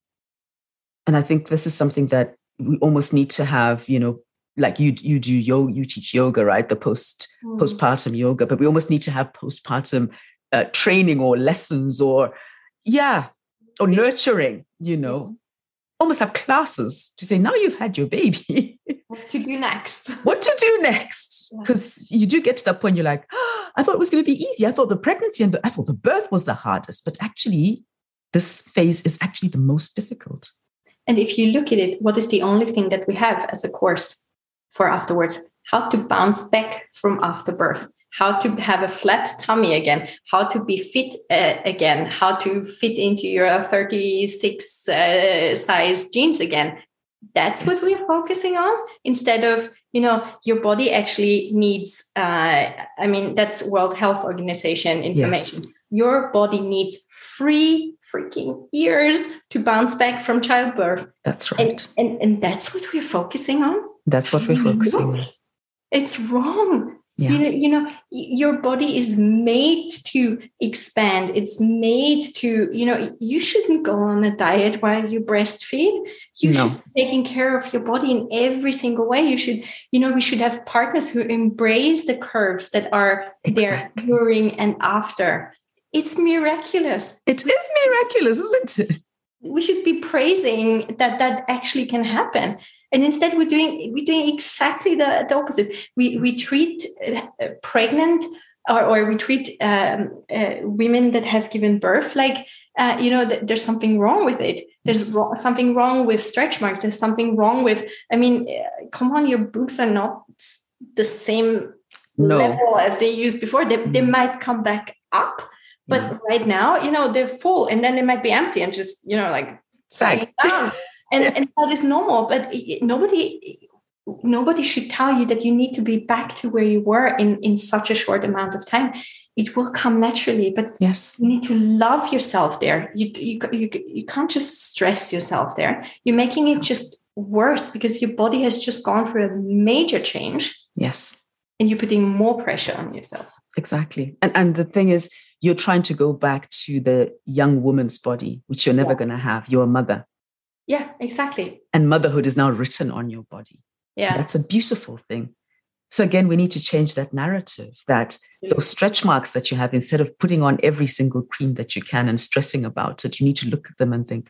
And I think this is something that we almost need to have, you know, like you you do yoga, you teach yoga, right? The post mm. postpartum yoga, but we almost need to have postpartum uh, training or lessons or yeah, or nurturing, you know, almost have classes to say, now you've had your baby. What to do next? What to do next? Because yeah. you do get to that point, you're like, oh, I thought it was going to be easy. I thought the pregnancy and the, I thought the birth was the hardest, but actually this phase is actually the most difficult. And if you look at it, what is the only thing that we have as a course for afterwards? How to bounce back from after birth, how to have a flat tummy again, how to be fit uh, again, how to fit into your thirty-six uh, size jeans again. That's yes. what we're focusing on instead of, you know, your body actually needs, uh, I mean, that's World Health Organization information. Yes. Your body needs three freaking years to bounce back from childbirth. That's right. And, and, and that's what we're focusing on. That's what we're focusing on. It's wrong. Yeah. You know, you know, your body is made to expand. It's made to, you know, you shouldn't go on a diet while you breastfeed. You no. should be taking care of your body in every single way. You should, you know, we should have partners who embrace the curves that are exactly. there during and after. It's miraculous. It is miraculous, isn't it? We should be praising that that actually can happen. And instead, we're doing we're doing exactly the, the opposite. We we treat uh, pregnant or, or we treat um, uh, women that have given birth like uh, you know th- there's something wrong with it. There's yes. ro- something wrong with stretch marks. There's something wrong with. I mean, uh, come on, your boobs are not the same no. level as they used before. They mm. they might come back up, but yeah. right now, you know, they're full, and then they might be empty and just you know like sag down. And, and that is normal, but nobody nobody should tell you that you need to be back to where you were in, in such a short amount of time. It will come naturally, but yes. you need to love yourself there. You, you, you, you can't just stress yourself there. You're making it just worse because your body has just gone through a major change. Yes. And you're putting more pressure on yourself. Exactly. And, and the thing is, you're trying to go back to the young woman's body, which you're never yeah. going to have. You're a mother. Yeah, exactly. And motherhood is now written on your body. Yeah. That's a beautiful thing. So again, we need to change that narrative that those stretch marks that you have, instead of putting on every single cream that you can and stressing about it, you need to look at them and think,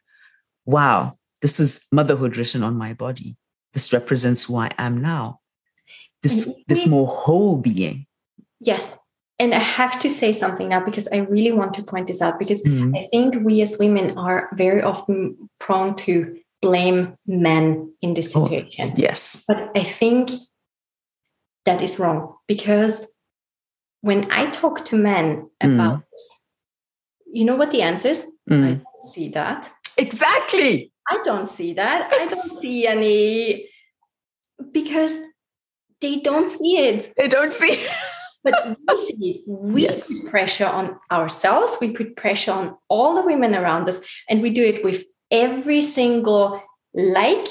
wow, this is motherhood written on my body. This represents who I am now. this, this more whole being. Yes. And I have to say something now, because I really want to point this out, because Mm. I think we as women are very often prone to blame men in this situation. Oh, yes. But I think that is wrong, because when I talk to men about Mm. this, you know what the answer is? Mm. I don't see that. Exactly. I don't see that. I don't see any, because they don't see it. They don't see. But we see it. We Yes. put pressure on ourselves. We put pressure on all the women around us. And we do it with every single like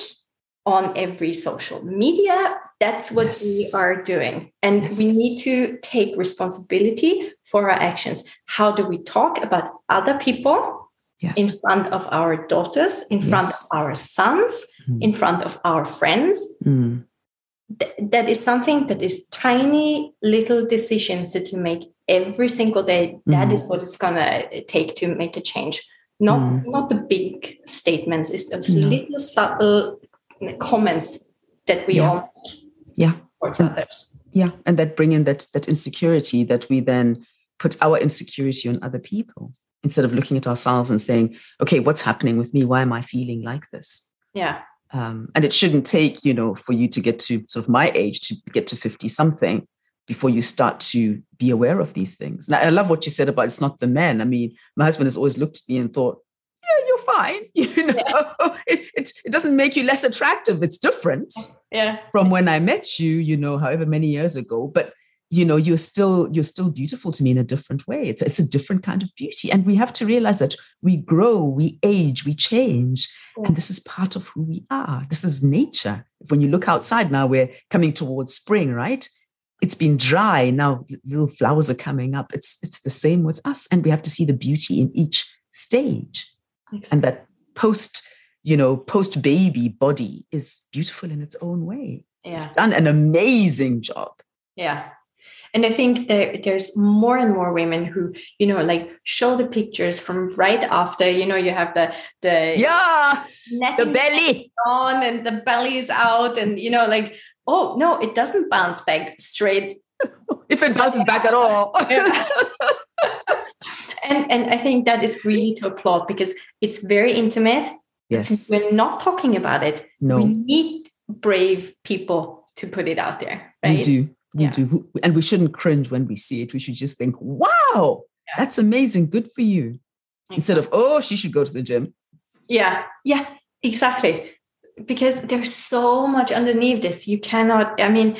on every social media. That's what Yes. we are doing. And Yes. we need to take responsibility for our actions. How do we talk about other people Yes. in front of our daughters, in front Yes. of our sons, Mm. in front of our friends? Mm. Th- that is something that is tiny little decisions that you make every single day. That Mm. is what it's going to take to make a change. Not, Mm. not the big statements. It's those No. little subtle comments that we Yeah. all make Yeah. towards others. Yeah. And that bring in that, that insecurity, that we then put our insecurity on other people instead of looking at ourselves and saying, okay, what's happening with me? Why am I feeling like this? Yeah. Um, and it shouldn't take, you know, for you to get to sort of my age, to get to fifty something before you start to be aware of these things. And I love what you said about it's not the men. I mean, my husband has always looked at me and thought, yeah, you're fine. You know, yeah. it, it, it doesn't make you less attractive. It's different yeah. from when I met you, you know, however many years ago. But, you know, you're still, you're still beautiful to me in a different way. It's, it's a different kind of beauty. And we have to realize that we grow, we age, we change. Yeah. And this is part of who we are. This is nature. When you look outside now, we're coming towards spring, right? It's been dry. Now little flowers are coming up. It's, it's the same with us. And we have to see the beauty in each stage. Exactly. And that post, you know, post-baby body is beautiful in its own way. Yeah. It's done an amazing job. Yeah. And I think that there's more and more women who, you know, like show the pictures from right after, you know, you have the, the, yeah, the belly on and the belly is out and, you know, like, oh, no, it doesn't bounce back straight. If it bounces back at all. Yeah. and, and I think that is really to applaud because it's very intimate. Yes. We're not talking about it. No. We need brave people to put it out there, right? We do. We yeah. do. And we shouldn't cringe when we see it. We should just think, wow, yeah. that's amazing. Good for you. Exactly. Instead of, oh, she should go to the gym. Yeah. Yeah, exactly. Because there's so much underneath this. You cannot, I mean,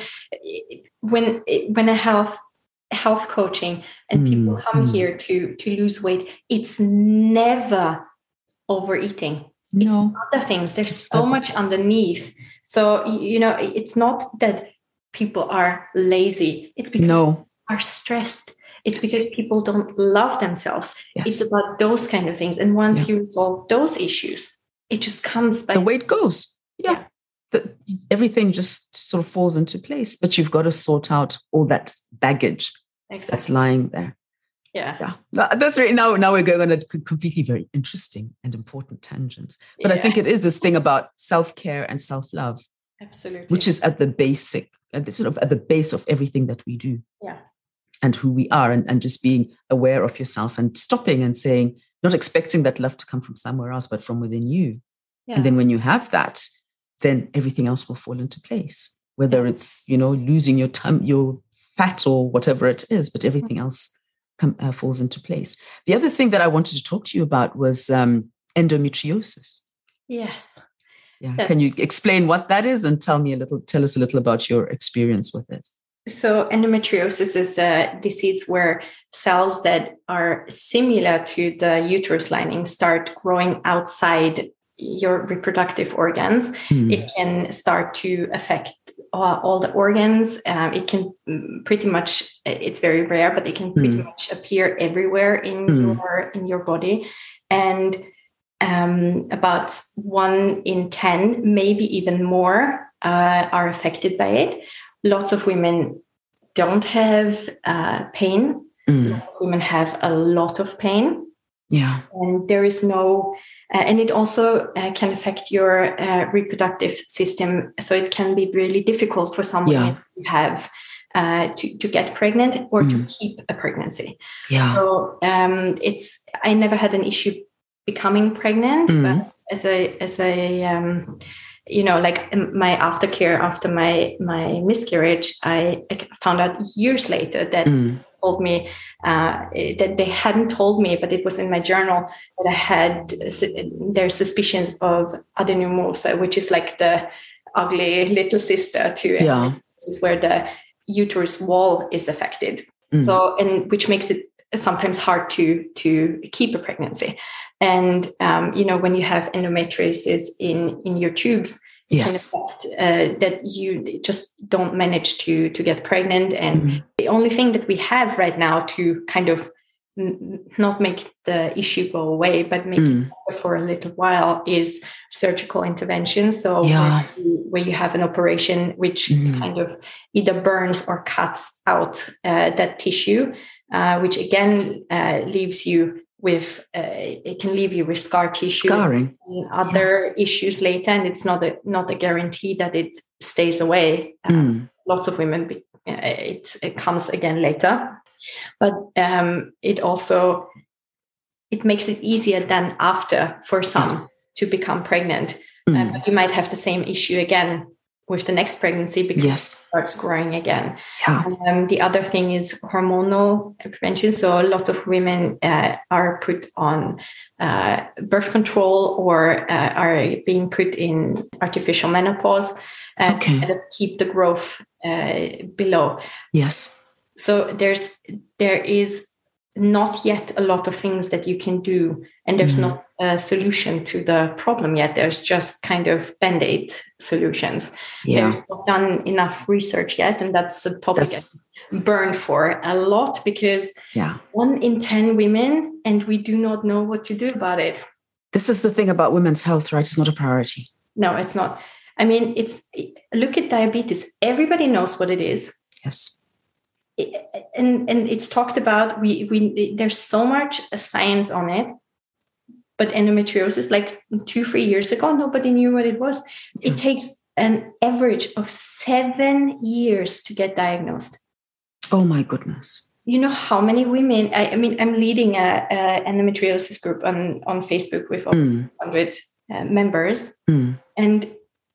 when, when I have health coaching and mm, people come mm. here to, to lose weight, it's never overeating. No. It's other things. There's so much underneath. So, you know, it's not that people are lazy. It's because no. they are stressed. It's yes. because people don't love themselves. Yes. It's about those kind of things. And once yeah. you resolve those issues, it just comes back. The way it goes. Yeah. yeah. The, everything just sort of falls into place. But you've got to sort out all that baggage exactly. that's lying there. Yeah. Yeah. That's right. Now, now we're going on a completely very interesting and important tangent. But yeah. I think it is this thing about self-care and self-love. Absolutely. Which is at the basic, at the sort of at the base of everything that we do. Yeah. And who we are, and, and just being aware of yourself and stopping and saying, not expecting that love to come from somewhere else, but from within you. Yeah. And then when you have that, then everything else will fall into place. Whether yeah. it's, you know, losing your time, your fat or whatever it is, but everything mm-hmm. else come, uh, falls into place. The other thing that I wanted to talk to you about was um, endometriosis. Yes. Yeah. That's, Can you explain what that is and tell me a little, tell us a little about your experience with it? So endometriosis is a disease where cells that are similar to the uterus lining start growing outside your reproductive organs. Mm. It can start to affect all, all the organs. Um, it can pretty much, it's very rare, but it can pretty mm. much appear everywhere in mm. your in your body. And Um, about one in ten, maybe even more, uh, are affected by it. Lots of women don't have uh, pain. Mm. Lots of women have a lot of pain. Yeah. And there is no Uh, and it also uh, can affect your uh, reproductive system. So it can be really difficult for some women Yeah. to have uh, to, to get pregnant or Mm. to keep a pregnancy. Yeah. So um, it's I never had an issue becoming pregnant, Mm. but as a as a um, you know, like my aftercare after my my miscarriage, I, I found out years later that Mm. told me uh, that they hadn't told me, but it was in my journal that I had their suspicions of adenomyosis, which is like the ugly little sister to Yeah. this is where the uterus wall is affected. Mm. So, and which makes it sometimes hard to to keep a pregnancy. And um, you know, when you have endometriosis in in your tubes, it Yes. can affect uh, that you just don't manage to to get pregnant. And Mm. the only thing that we have right now to kind of n- not make the issue go away, but make Mm. it better for a little while, is surgical intervention. So Yeah. where, you, where you have an operation which Mm. kind of either burns or cuts out uh, that tissue, uh, which again uh, leaves you with uh, it can leave you with scar tissue Scarring. and other yeah. issues later, and it's not a not a guarantee that it stays away. Um, Mm. Lots of women, be, uh, it it comes again later, but um, it also it makes it easier than after for some to become pregnant. Mm. Uh, but you might have the same issue again with the next pregnancy because Yes. it starts growing again. Yeah. Um, the other thing is hormonal prevention. So lots of women uh, are put on uh, birth control or uh, are being put in artificial menopause uh, Okay. to kind of keep the growth uh, below. Yes. So there's there is not yet a lot of things that you can do, and there's Mm. not a solution to the problem yet. There's just kind of band-aid solutions. Yeah. There's not done enough research yet, and that's a topic That's, I burn for a lot because yeah. one in ten women, and we do not know what to do about it. This is the thing about women's health, right? It's not a priority. No, it's not. I mean, it's look at diabetes. Everybody knows what it is. Yes. And and it's talked about. We we there's so much science on it, but endometriosis, like two three years ago, nobody knew what it was. Yeah. It takes an average of seven years to get diagnosed. Oh my goodness! You know how many women? I, I mean, I'm leading a, a endometriosis group on on Facebook with over mm. one hundred uh, members, mm. and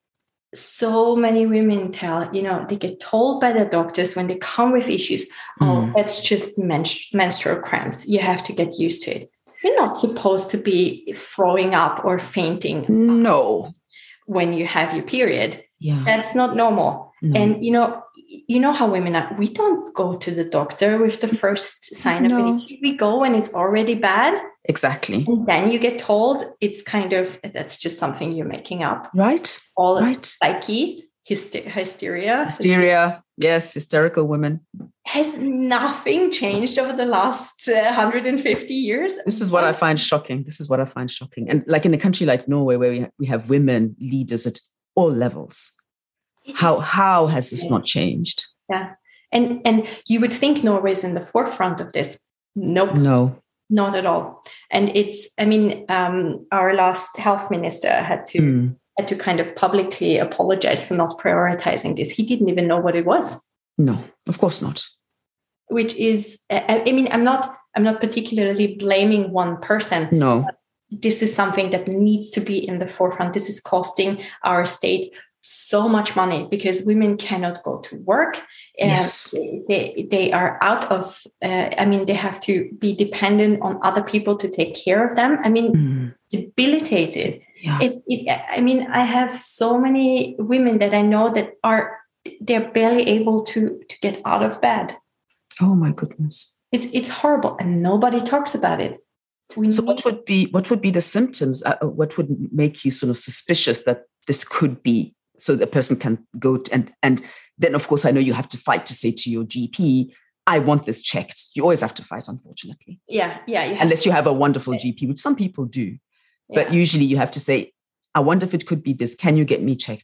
so many women tell, you know, they get told by the doctors when they come with issues, oh, mm. that's just menstru- menstrual cramps. You have to get used to it. You're not supposed to be throwing up or fainting. No. When you have your period. Yeah. That's not normal. No. And, you know, you know how women are. We don't go to the doctor with the first sign no. of an issue. We go when it's already bad. Exactly. And then you get told it's kind of, that's just something you're making up. Right. All right. psyche, hyster- hysteria. Hysteria. Yes, hysterical women. Has nothing changed over the last uh, one hundred fifty years? This is what I find shocking. This is what I find shocking. And like in a country like Norway, where we, ha- we have women leaders at all levels, how how has this not changed? Yeah. And and you would think Norway is in the forefront of this. Nope. No. Not at all. And it's, I mean, um, our last health minister had to mm. had to kind of publicly apologize for not prioritizing this. He didn't even know what it was. No, of course not. Which is, I, I mean, I'm not I'm not particularly blaming one person. No. This is something that needs to be in the forefront. This is costing our state so much money because women cannot go to work. And yes. they, they are out of, uh, I mean, they have to be dependent on other people to take care of them. I mean, mm. debilitated. Yeah. It, it, I mean, I have so many women that I know that are, they're barely able to, to get out of bed. Oh my goodness. It's, it's horrible and nobody talks about it. We so what would be, what would be the symptoms? Uh, what would make you sort of suspicious that this could be? So the person can go to, and and then of course I know you have to fight to say to your G P, I want this checked. You always have to fight, unfortunately. Yeah, yeah. You Unless you have a wonderful G P, which some people do, yeah. But usually you have to say, I wonder if it could be this. Can you get me checked?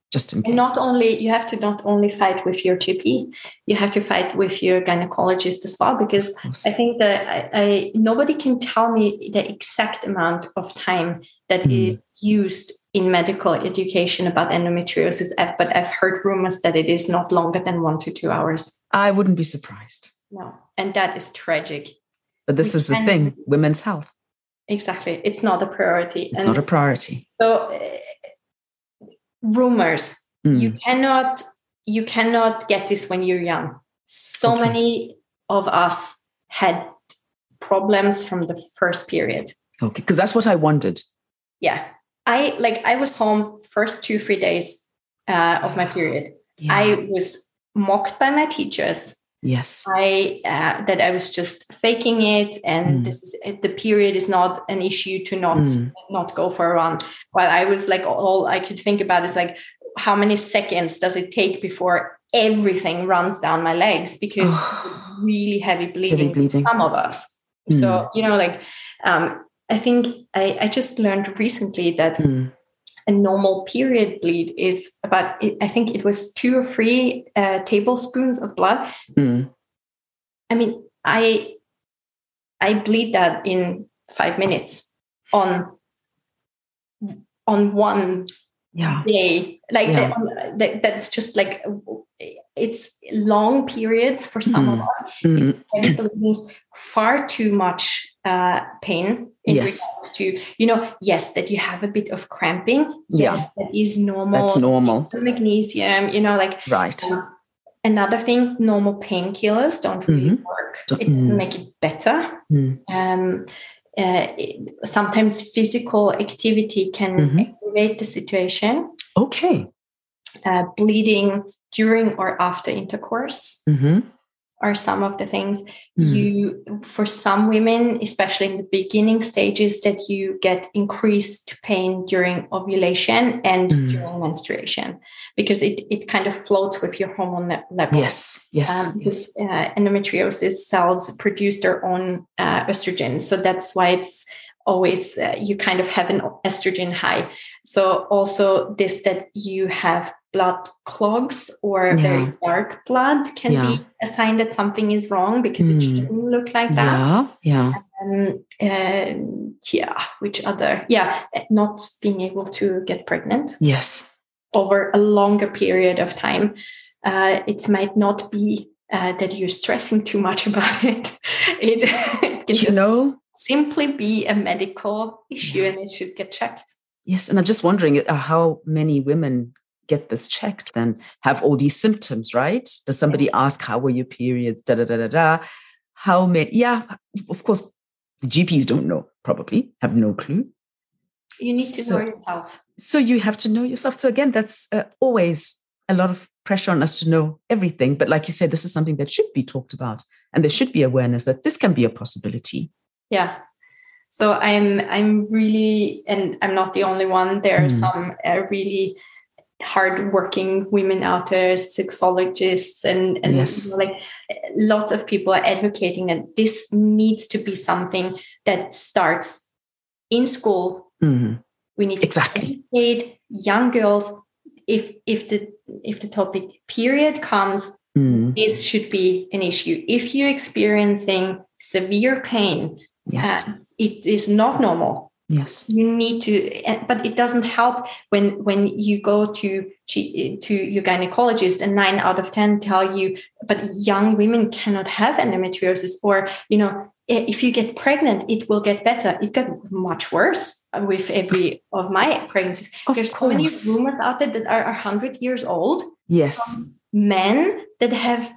just in case. And not only, you have to not only fight with your G P, you have to fight with your gynecologist as well, because I think that I, I nobody can tell me the exact amount of time that mm. is used in medical education about endometriosis, but I've heard rumors that it is not longer than one to two hours. I wouldn't be surprised. No, and that is tragic. But this we is the can, thing, women's health. Exactly. It's not a priority. It's and not a priority. So uh, rumors, mm. you cannot, you cannot get this when you're young. So okay. many of us had problems from the first period. Okay. Because that's what I wondered. Yeah. I like, I was home first two, three days uh, of my period. Yeah. I was mocked by my teachers. Yes. I uh, that I was just faking it, and mm. this is the period is not an issue to not mm. not go for a run. While I was like, all I could think about is like, how many seconds does it take before everything runs down my legs, because really heavy bleeding, heavy bleeding. Some of us. Mm. So you know, like um, I think I, I just learned recently that. Mm. A normal period bleed is about, I think it was two or three uh, tablespoons of blood. Mm. I mean, I I bleed that in five minutes on on one yeah. day. Like yeah. that, that, that's just like, it's long periods for some mm. of us. Mm. It's far too much uh, pain. In yes. regards to, you know, yes, that you have a bit of cramping. Yes, yeah. that is normal. That's normal. Some magnesium, you know, like right. Um, another thing, normal painkillers don't really mm-hmm. work. Don't, it doesn't mm. make it better. Mm. Um, uh, it, sometimes physical activity can mm-hmm. aggravate the situation. Okay. Uh, bleeding during or after intercourse. Mm-hmm. Are some of the things mm. you, for some women, especially in the beginning stages, that you get increased pain during ovulation and mm. during menstruation, because it, it kind of floats with your hormone level. Yes, yes. Um, because uh, endometriosis cells produce their own uh, estrogen. So that's why it's always, uh, you kind of have an estrogen high. So also this, that you have blood clogs or yeah. very dark blood can yeah. be a sign that something is wrong, because mm. it shouldn't look like that. Yeah, yeah. Um, uh, yeah, which other? Yeah, not being able to get pregnant. Yes. Over a longer period of time. Uh, it might not be uh, that you're stressing too much about it. It, it can you just know? simply be a medical issue, yeah. and it should get checked. Yes, and I'm just wondering uh, how many women get this checked, then have all these symptoms, right? Does somebody yeah. ask, how were your periods? Da, da, da, da, da. How many? Yeah, of course, the G Ps don't know, probably, have no clue. You need to so, know yourself. So you have to know yourself. So again, that's uh, always a lot of pressure on us to know everything. But like you said, this is something that should be talked about. And there should be awareness that this can be a possibility. Yeah. So I'm I'm really, and I'm not the only one. There are mm. some uh, really hardworking women out there, sexologists, and, and yes. you know, like lots of people are advocating that this needs to be something that starts in school. Mm. We need to exactly educate young girls. If if the if the topic period comes, mm. this should be an issue. If you're experiencing severe pain, yes. uh, it is not normal. Yes, you need to, but it doesn't help when when you go to to your gynecologist and nine out of ten tell you, but young women cannot have endometriosis, or you know, if you get pregnant, it will get better. It got much worse with every of my pregnancies. Of There's course. so many rumors out there that are a hundred years old. Yes, men that have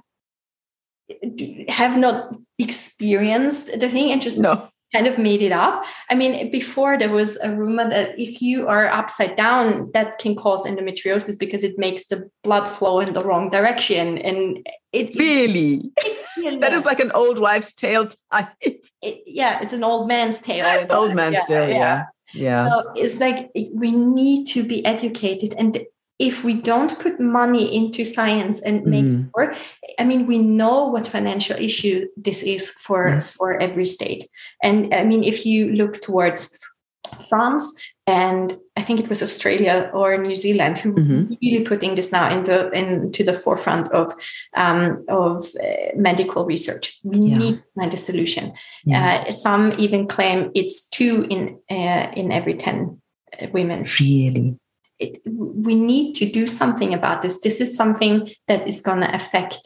have not experienced the thing and just no. kind of made it up. I mean, before there was a rumor that if you are upside down, that can cause endometriosis because it makes the blood flow in the wrong direction. And it really, it, you know, that is like an old wives' tale type. It, yeah, it's an old man's tale. Old man's yeah, tale, yeah. yeah. Yeah. So it's like we need to be educated, and if we don't put money into science and make mm. it work, I mean, we know what financial issue this is for, yes. for every state. And I mean, if you look towards France, and I think it was Australia or New Zealand who Mm-hmm. really putting this now into into the forefront of um, of uh, medical research. We Yeah. need to find a solution. Yeah. Uh, some even claim it's two in uh, in every ten women. Really? It, we need to do something about this. This is something that is going to affect.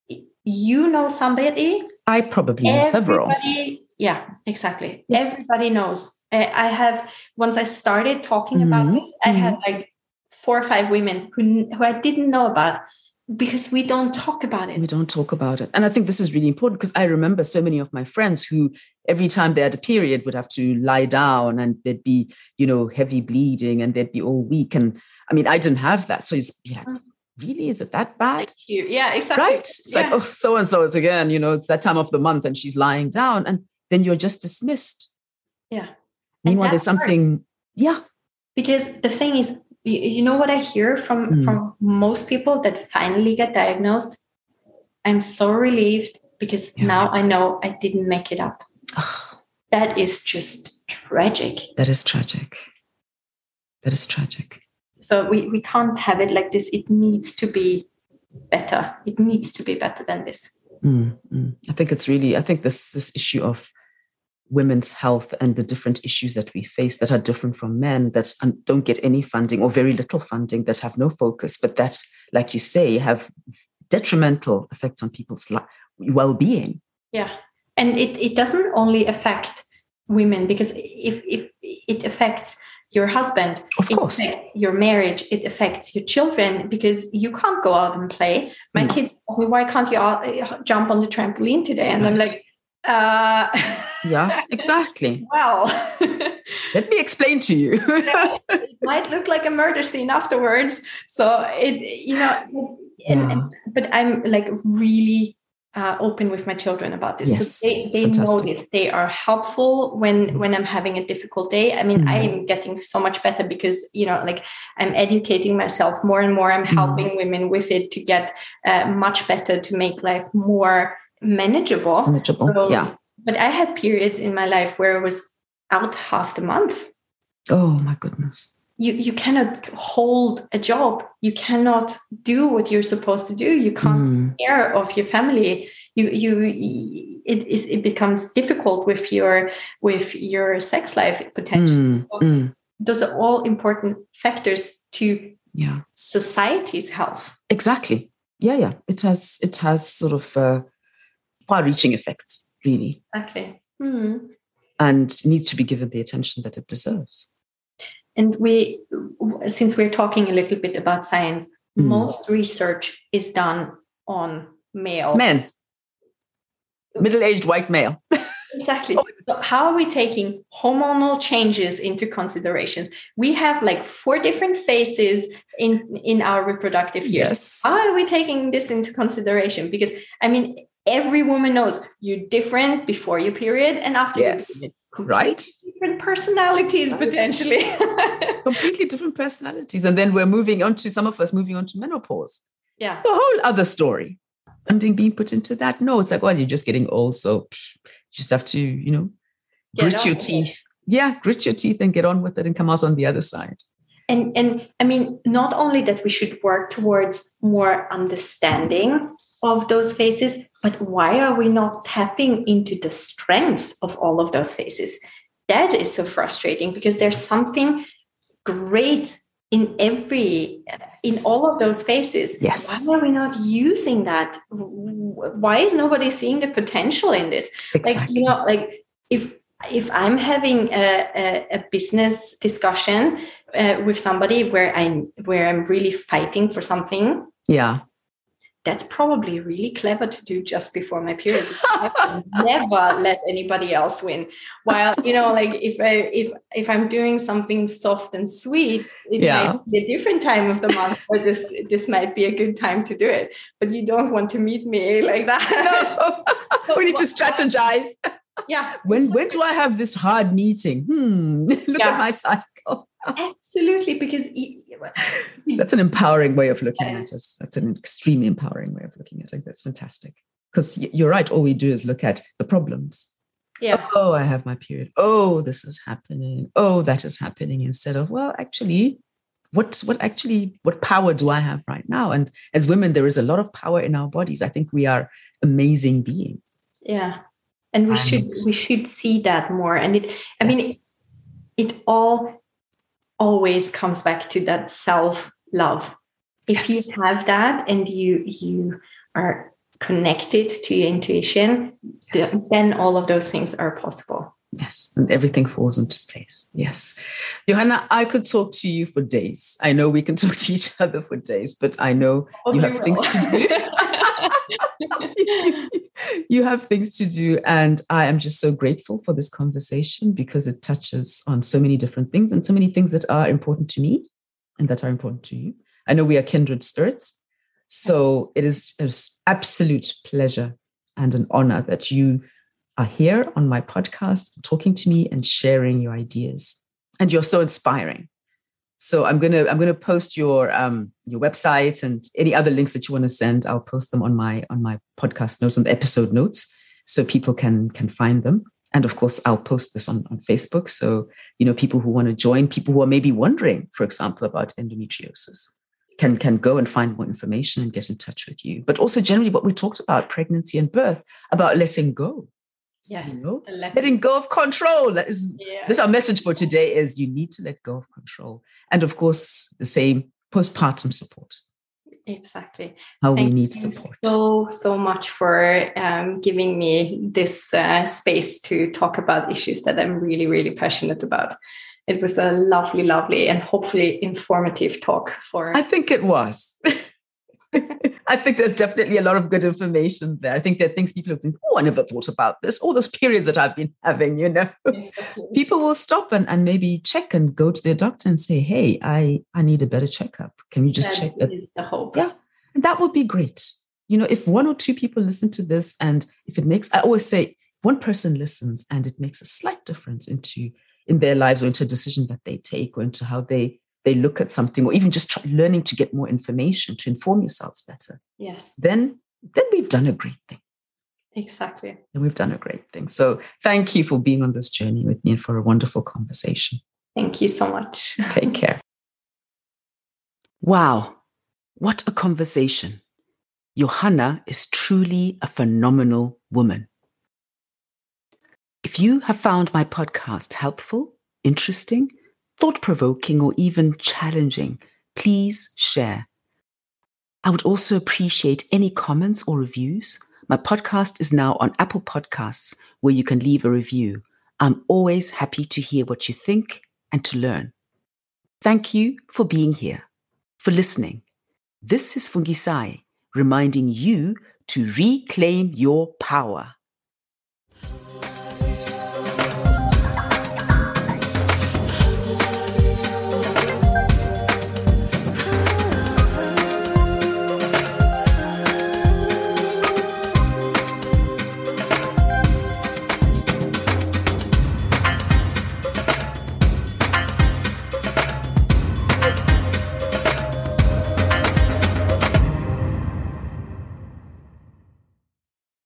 You know somebody. I probably know several. Yeah, exactly. Yes. Everybody knows. I have, once I started talking Mm-hmm. about this, I Mm-hmm. had like four or five women who, who I didn't know about because we don't talk about it. We don't talk about it. And I think this is really important because I remember so many of my friends who every time they had a period would have to lie down and there'd be, you know, heavy bleeding and they'd be all weak. And I mean, I didn't have that. So it's yeah, really, is it that bad? Thank you. Yeah, exactly. Right? It's yeah. like, oh, so-and-so is again, you know, it's that time of the month and she's lying down and then you're just dismissed. Yeah. Meanwhile, there's something, hard. yeah. Because the thing is, you, you know what I hear from, mm. from most people that finally get diagnosed? I'm so relieved because yeah. now I know I didn't make it up. That is just tragic. That is tragic. That is tragic. So we, we can't have it like this. It needs to be better. It needs to be better than this. Mm, mm. I think it's really, I think this this issue of women's health and the different issues that we face that are different from men, that don't get any funding or very little funding, that have no focus, but that, like you say, have detrimental effects on people's well-being. Yeah. And it, it doesn't only affect women, because if, if it affects your husband, of course, it affects your marriage, it affects your children, because you can't go out and play. My no. kids ask me, why can't you jump on the trampoline today? And right. I'm like, uh yeah, exactly. Well, let me explain to you. It might look like a murder scene afterwards. So it, you know, and, yeah. and, but I'm like really uh, open with my children about this. Yes, so they they know this. They are helpful when when I'm having a difficult day. I mean, mm. I am getting so much better because, you know, like I'm educating myself more and more. I'm helping mm. women with it to get uh, much better, to make life more manageable. Manageable, so, yeah. But I had periods in my life where I was out half the month. Oh my goodness. You you cannot hold a job. You cannot do what you're supposed to do. You can't mm. take care of your family. You you it is it becomes difficult with your with your sex life potentially. Mm. Mm. Those are all important factors to yeah. society's health. Exactly. Yeah, yeah. It has it has sort of uh, far-reaching effects, really. Exactly. Mm-hmm. And needs to be given the attention that it deserves. And we, since we're talking a little bit about science, mm. most research is done on male. Men. Middle-aged white male. Exactly. So how are we taking hormonal changes into consideration? We have like four different phases in, in our reproductive years. Yes. How are we taking this into consideration? Because, I mean, every woman knows you're different before your period and after yes. your period. Right? Different personalities, right. potentially. Completely different personalities. And then we're moving on to, some of us moving on to menopause. Yeah. It's a whole other story. Funding being put into that. No, it's like, well, you're just getting old. So pff, you just have to, you know, get grit your teeth. It. Yeah, grit your teeth and get on with it and come out on the other side. And, and I mean, not only that we should work towards more understanding of those phases, but why are we not tapping into the strengths of all of those phases? That is so frustrating, because there's something great in every, in all of those phases. Yes. Why are we not using that? Why is nobody seeing the potential in this? Exactly. Like, you know, like if, if I'm having a, a, a business discussion uh, with somebody where I'm, where I'm really fighting for something. Yeah. That's probably really clever to do just before my period. I never let anybody else win. While, you know, like if I if if I'm doing something soft and sweet, it yeah. might be a different time of the month where this this might be a good time to do it. But you don't want to meet me like that. No. We need to strategize. Yeah. When exactly. when do I have this hard meeting? Hmm. Look yeah. at my cycle. Absolutely, because that's an empowering way of looking yes. at it. That's an extremely empowering way of looking at it. That's fantastic. Because you're right. All we do is look at the problems. Yeah. Oh, I have my period. Oh, this is happening. Oh, that is happening. Instead of, well, actually, what's what actually, what power do I have right now? And as women, there is a lot of power in our bodies. I think we are amazing beings. Yeah. And we and, should we should see that more. And it, I yes. mean, it, it all always comes back to that self-love. If yes. you have that and you you are connected to your intuition, yes. then all of those things are possible. Yes, and everything falls into place. Yes. Johanna, I could talk to you for days. I know we can talk to each other for days, but I know oh, you have will. things to do. You have things to do. And I am just so grateful for this conversation because it touches on so many different things and so many things that are important to me and that are important to you. I know we are kindred spirits. So it is an absolute pleasure and an honor that you are here on my podcast, talking to me and sharing your ideas. And you're so inspiring. So I'm gonna I'm gonna post your um your website and any other links that you want to send. I'll post them on my on my podcast notes, on the episode notes, so people can can find them. And of course, I'll post this on, on Facebook. So you know, people who want to join, people who are maybe wondering, for example, about endometriosis. Can, can go and find more information and get in touch with you. But also generally what we talked about, pregnancy and birth, about letting go. Yes. You know? letting, letting go of control. That is, yes. This our message for today is you need to let go of control. And of course, the same postpartum support. Exactly. How Thank we need you support. so, so much for um, giving me this uh, space to talk about issues that I'm really, really passionate about. It was a lovely, lovely, and hopefully informative talk for... I think it was. I think there's definitely a lot of good information there. I think there are things people have been, oh, I never thought about this. All those periods that I've been having, you know. Exactly. People will stop and, and maybe check and go to their doctor and say, hey, I, I need a better checkup. Can you just that check that? Is the hope. Yeah, and that would be great. You know, if one or two people listen to this and if it makes, I always say, if one person listens and it makes a slight difference into in their lives or into a decision that they take or into how they, they look at something or even just try, learning to get more information to inform yourselves better. Yes. Then, then we've done a great thing. Exactly. And we've done a great thing. So thank you for being on this journey with me and for a wonderful conversation. Thank you so much. Take care. Wow. What a conversation. Johanna is truly a phenomenal woman. If you have found my podcast helpful, interesting, thought-provoking, or even challenging, please share. I would also appreciate any comments or reviews. My podcast is now on Apple Podcasts, where you can leave a review. I'm always happy to hear what you think and to learn. Thank you for being here, for listening. This is Fungisai, reminding you to reclaim your power.